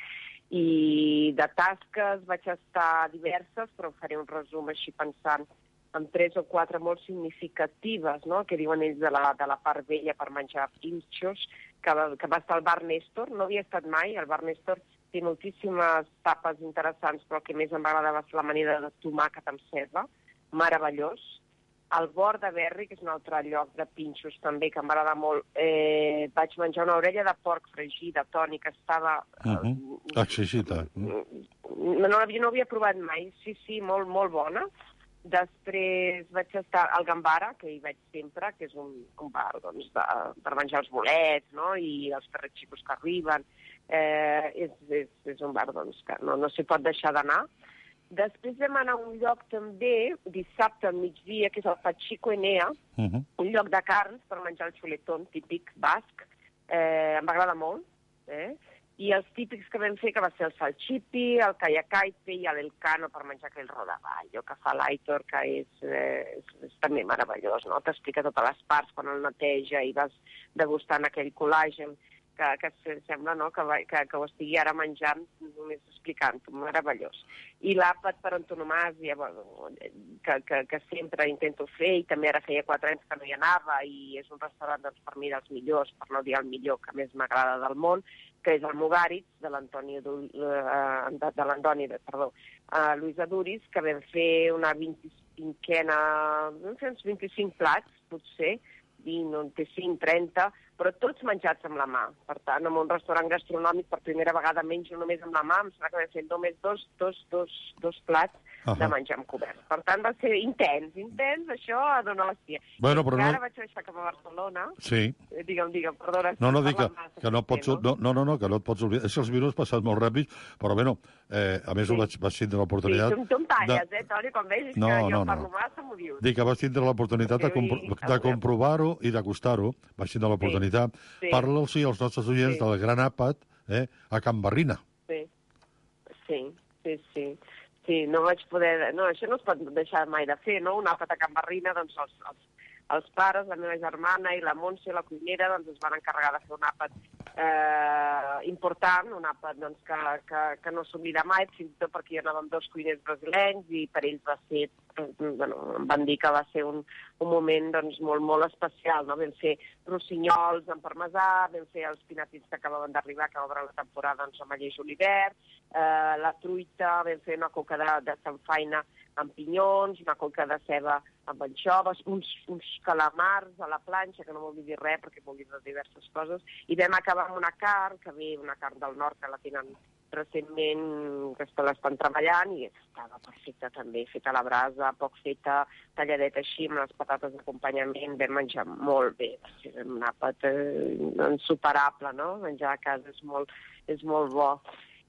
Q: i de tasques vaig estar diverses, però faré un resum així pensant en tres o quatre molt significatives, no?, que diuen ells de la, de la part vella per menjar pinxos, que va, que va estar al Bar Néstor. No havia estat mai, el Bar Néstor té moltíssimes tapes interessants, però el que més em va agradar va ser la manera de tomàquet amb ceba, meravellós. Al Bord de Berri, que és un altre lloc de pinxos també, que em va agradar molt, eh, vaig menjar una orella de porc fregida, Toni, que estava...
F: Uh -huh. Exquisita.
Q: No, no, no havia provat mai, sí, sí, molt, molt bona. Després vaig estar al Gambara, que hi vaig sempre, que és un, un bar doncs, de, per menjar els bolets, no?, i els ferrets xicos que arriben. Eh, és, és, és un bar doncs, que no, no s'hi pot deixar d'anar. Després vam anar a un lloc també, dissabte al migdia, que és el Pachico Enea, uh -huh. un lloc de carns per menjar el xuletón típic basc. Eh, em va agradar molt. Eh? i els típics que vam fer, que va ser el salchipi, el kayakaipe i l'elcano per menjar aquell rodaballo que fa l'Aitor, que és, eh, és, és també meravellós, no? T'explica totes les parts quan el neteja i vas degustant aquell col·làgen, que, que sembla, no?, que, va, que, que ho estigui ara menjant només explicant-ho, meravellós. I l'àpat per antonomàsia, bueno, que, que, que sempre intento fer, i també ara feia quatre anys que no hi anava, i és un restaurant, doncs, per mi dels millors, per no dir el millor que més m'agrada del món, que és el Mugaritz, de l'Antoni, de l'Antoni, perdó, uh, Lluís Aduris, que vam fer una vint-i-cinquena, vam fer uns vint-i-cinc plats, potser, vint, vint-i-cinc, trenta, però tots menjats amb la mà. Per tant, en un restaurant gastronòmic, per primera vegada menjo només amb la mà, em sembla que vam fer només dos, dos, dos, dos plats uh -huh. de menjar amb cobert. Per tant, va ser intens, intens, això a donar l'hòstia.
F: Bueno, però
Q: ara
F: no...
Q: vaig deixar cap a Barcelona.
F: Sí.
Q: Digue'm, digue'm, perdona.
F: No, no, dic que, que no, pots, no, no, no, no, que no et pots oblidar. És que els virus passat molt ràpids, però bueno, eh, a més sí. ho vaig, vaig tindre l'oportunitat...
Q: Sí, tu, tu em talles,
F: de...
Q: eh, Toni, quan vegis
F: no,
Q: que jo
F: no,
Q: parlo
F: no.
Q: massa, m'ho dius.
F: Dic que vaig tindre l'oportunitat de, compro de comprovar-ho i d'acostar-ho. Vaig tindre l'oportunitat. Sí. Sí. Parla-los als nostres oients sí. del gran àpat eh, a Can Barrina.
Q: Sí, sí, sí, sí. Sí, no vaig poder... No, això no es pot deixar mai de fer, no? Un àpat a Can Barrina, doncs els, els, els pares, la meva germana i la Montse, la cuinera, doncs es van encarregar de fer un àpat eh, important, un àpat doncs, que, que, que no s'oblida mai, fins i tot perquè hi anàvem dos cuiners brasilenys i per ells va ser... Bueno, em van dir que va ser un, un moment doncs, molt, molt especial, no? Vam fer rossinyols amb parmesà, vam fer els pinatits que acabaven d'arribar, que obren la temporada doncs, amb alleix julivert, eh, la truita, vam fer una coca de, de samfaina amb pinyons, una coca de ceba amb anxoves, uns, uns calamars a la planxa, que no vol dir res perquè vol dir diverses coses, i vam acabar amb una carn, que ve una carn del nord, que la tenen recentment, que l'estan treballant, i estava perfecta també, feta a la brasa, poc feta, talladeta així, amb les patates d'acompanyament, vam menjar molt bé, va ser un àpat eh, insuperable, no? Menjar a casa és molt, és molt bo.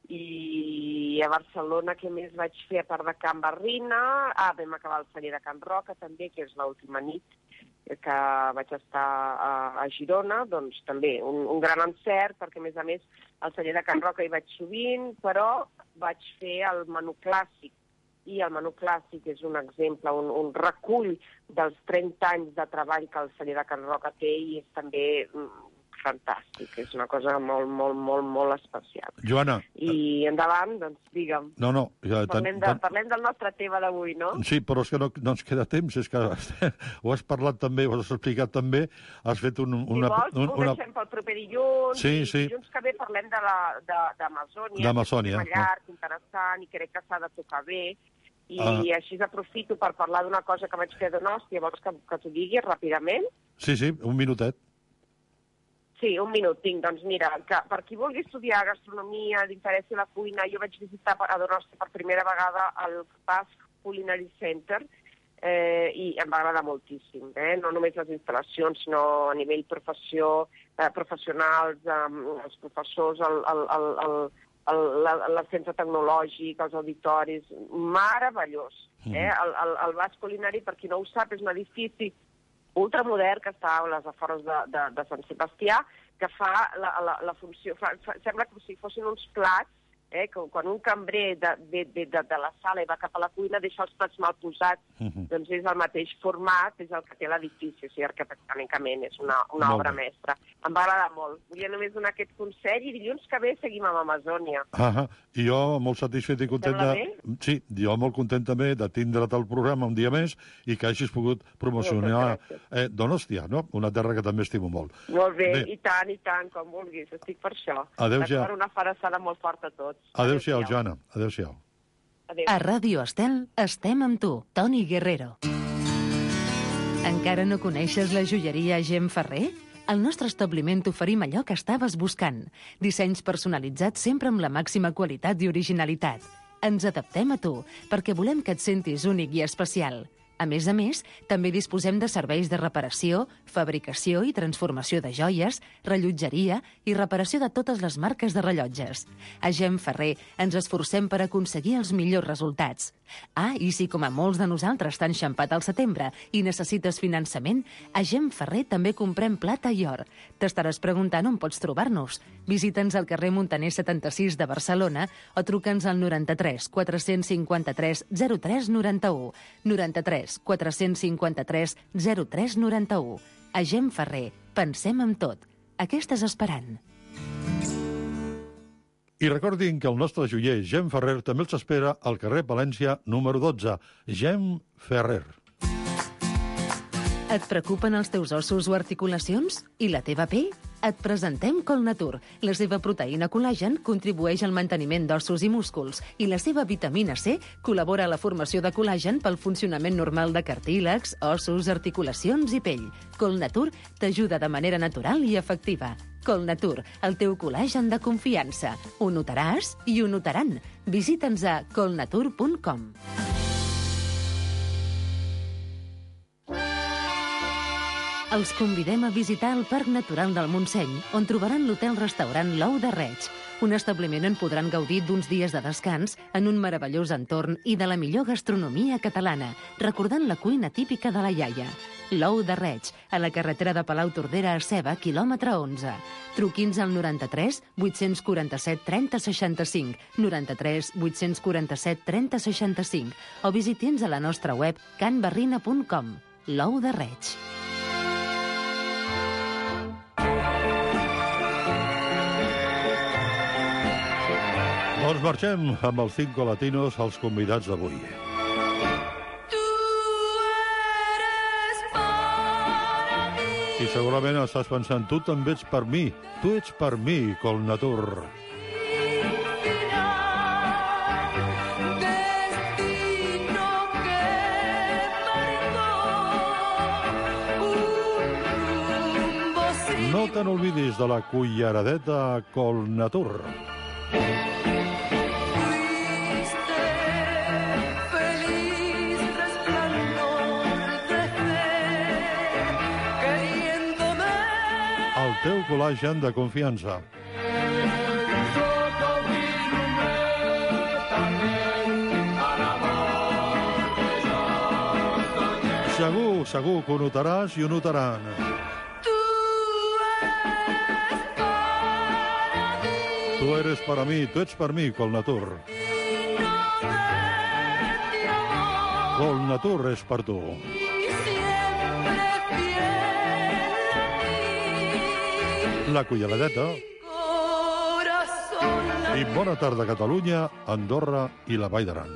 Q: I a Barcelona, què més vaig fer a part de Can Barrina? Ah, vam acabar el celler de Can Roca, també, que és l'última nit que vaig estar a, a Girona, doncs també un, un gran encert, perquè a més a més al celler de Can Roca hi vaig sovint, però vaig fer el menú clàssic, i el menú clàssic és un exemple, un, un recull dels trenta anys de treball que el celler de Can Roca té, i és també fantàstic, és una cosa molt, molt, molt, molt especial.
F: Joana...
Q: I endavant, doncs, digue'm.
F: No, no... Ja,
Q: parlem, de, parlem del nostre tema d'avui, no?
F: Sí, però és que no, no ens queda temps, és que ho has parlat també, ho has explicat també, has fet un, una...
Q: Si vols, un, ho deixem pel proper dilluns,
F: sí,
Q: i
F: sí.
Q: dilluns que ve parlem de l'Amazònia,
F: d'Amazònia,
Q: que és llarg, interessant, i crec que s'ha de tocar bé, i
F: ah.
Q: així aprofito per parlar d'una cosa que vaig fer de Nostia, vols que, que t'ho digui ràpidament?
F: Sí, sí, un minutet.
Q: Sí, un minut tinc. Doncs mira, que per qui vulgui estudiar gastronomia, li interessi la cuina, jo vaig visitar a Donosti per primera vegada el Basque Culinary Center eh, i em va agradar moltíssim. Eh? No només les instal·lacions, sinó a nivell professió, eh, professionals, eh, els professors, el, el, el, el, el, el, el centre tecnològic, els auditoris, meravellós. Eh? El, el, el Basque Culinary, per qui no ho sap, és un edifici ultramodern que està a les afores de, de, de Sant Sebastià, que fa la, la, la funció... Fa, fa, sembla com si fossin uns plats, eh, que quan un cambrer de, de, de, de, de la sala i va cap a la cuina deixa els plats mal posats, uh-huh. doncs és el mateix format, és el que té l'edifici, o sigui, arquitectònicament és una, una obra mestra. Em va agradar molt. Volia només donar aquest consell i dilluns que ve seguim amb Amazònia.
F: Ah, i jo molt satisfet i content de... Sí, jo molt content també de tindre't al programa un dia més i que hagis pogut promocionar eh, Donostia, no? Una terra que també estimo molt.
Q: Molt bé, bé, i tant, i tant, com vulguis, estic per això.
F: Adéu-siau.
Q: Una farassada molt forta a tots.
F: Adéu-siau, Joana. Adéu-siau.
D: Adéu. A Ràdio Estel estem amb tu, Toni Guerrero. Encara no coneixes la joieria Gem Ferrer? Al nostre establiment t'oferim allò que estaves buscant. Dissenys personalitzats sempre amb la màxima qualitat i originalitat. Ens adaptem a tu, perquè volem que et sentis únic i especial. A més a més, també disposem de serveis de reparació, fabricació i transformació de joies, rellotgeria i reparació de totes les marques de rellotges. A Gem Ferrer ens esforcem per aconseguir els millors resultats. Ah, i si com a molts de nosaltres t'han xampat al setembre i necessites finançament, a Gem Ferrer també comprem plata i or. T'estaràs preguntant on pots trobar-nos. Visita'ns al carrer Montaner setanta-sis de Barcelona o truca'ns al noranta-tres quatre cinquanta-tres zero tres noranta-u. noranta-tres quatre cinquanta-tres zero tres noranta-u. A Gem Ferrer, pensem en tot. A què estàs esperant?
F: I recordin que el nostre joier Gem Ferrer també els espera al carrer Palència número dotze. Gem Ferrer.
D: Et preocupen els teus ossos o articulacions? I la teva pell? Et presentem Colnatur. La seva proteïna col·lagen contribueix al manteniment d'ossos i músculs i la seva vitamina C col·labora a la formació de col·lagen pel funcionament normal de cartílegs, ossos, articulacions i pell. Colnatur t'ajuda de manera natural i efectiva. Colnatur, el teu col·lagen de confiança. Ho notaràs i ho notaran. Visita'ns a colnatur punt com. Els convidem a visitar el Parc Natural del Montseny, on trobaran l'hotel-restaurant L'Ou de Reig, un establiment on podran gaudir d'uns dies de descans en un meravellós entorn i de la millor gastronomia catalana, recordant la cuina típica de la iaia. L'Ou de Reig, a la carretera de Palau-Tordera a Ceba, quilòmetre onze. Truqui'ns al noranta-tres vuit-cents quaranta-set trenta seixanta-cinc, noranta-tres vuit-cents quaranta-set trenta seixanta-cinc, o visiti'ns a la nostra web can barrina punt com. L'Ou de Reig.
F: Doncs marxem amb els Cinco Latinos, els convidats d'avui. I segurament estàs pensant, tu també ets per mi, tu ets per mi, Colnatur. No te n'olvidis de la culleradeta Colnatur. El teu col·lagen de confiança. Segur, segur que ho notaràs i ho notaran. Tu eres para mí, tu ets per mi, Colnatur. Colnatur és per tu. La culleradeta. I bona tarda, Catalunya, Andorra i la Vall d'Aran.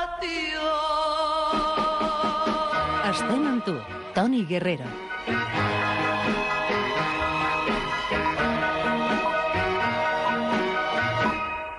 D: Estem amb tu, Toni Guerrero.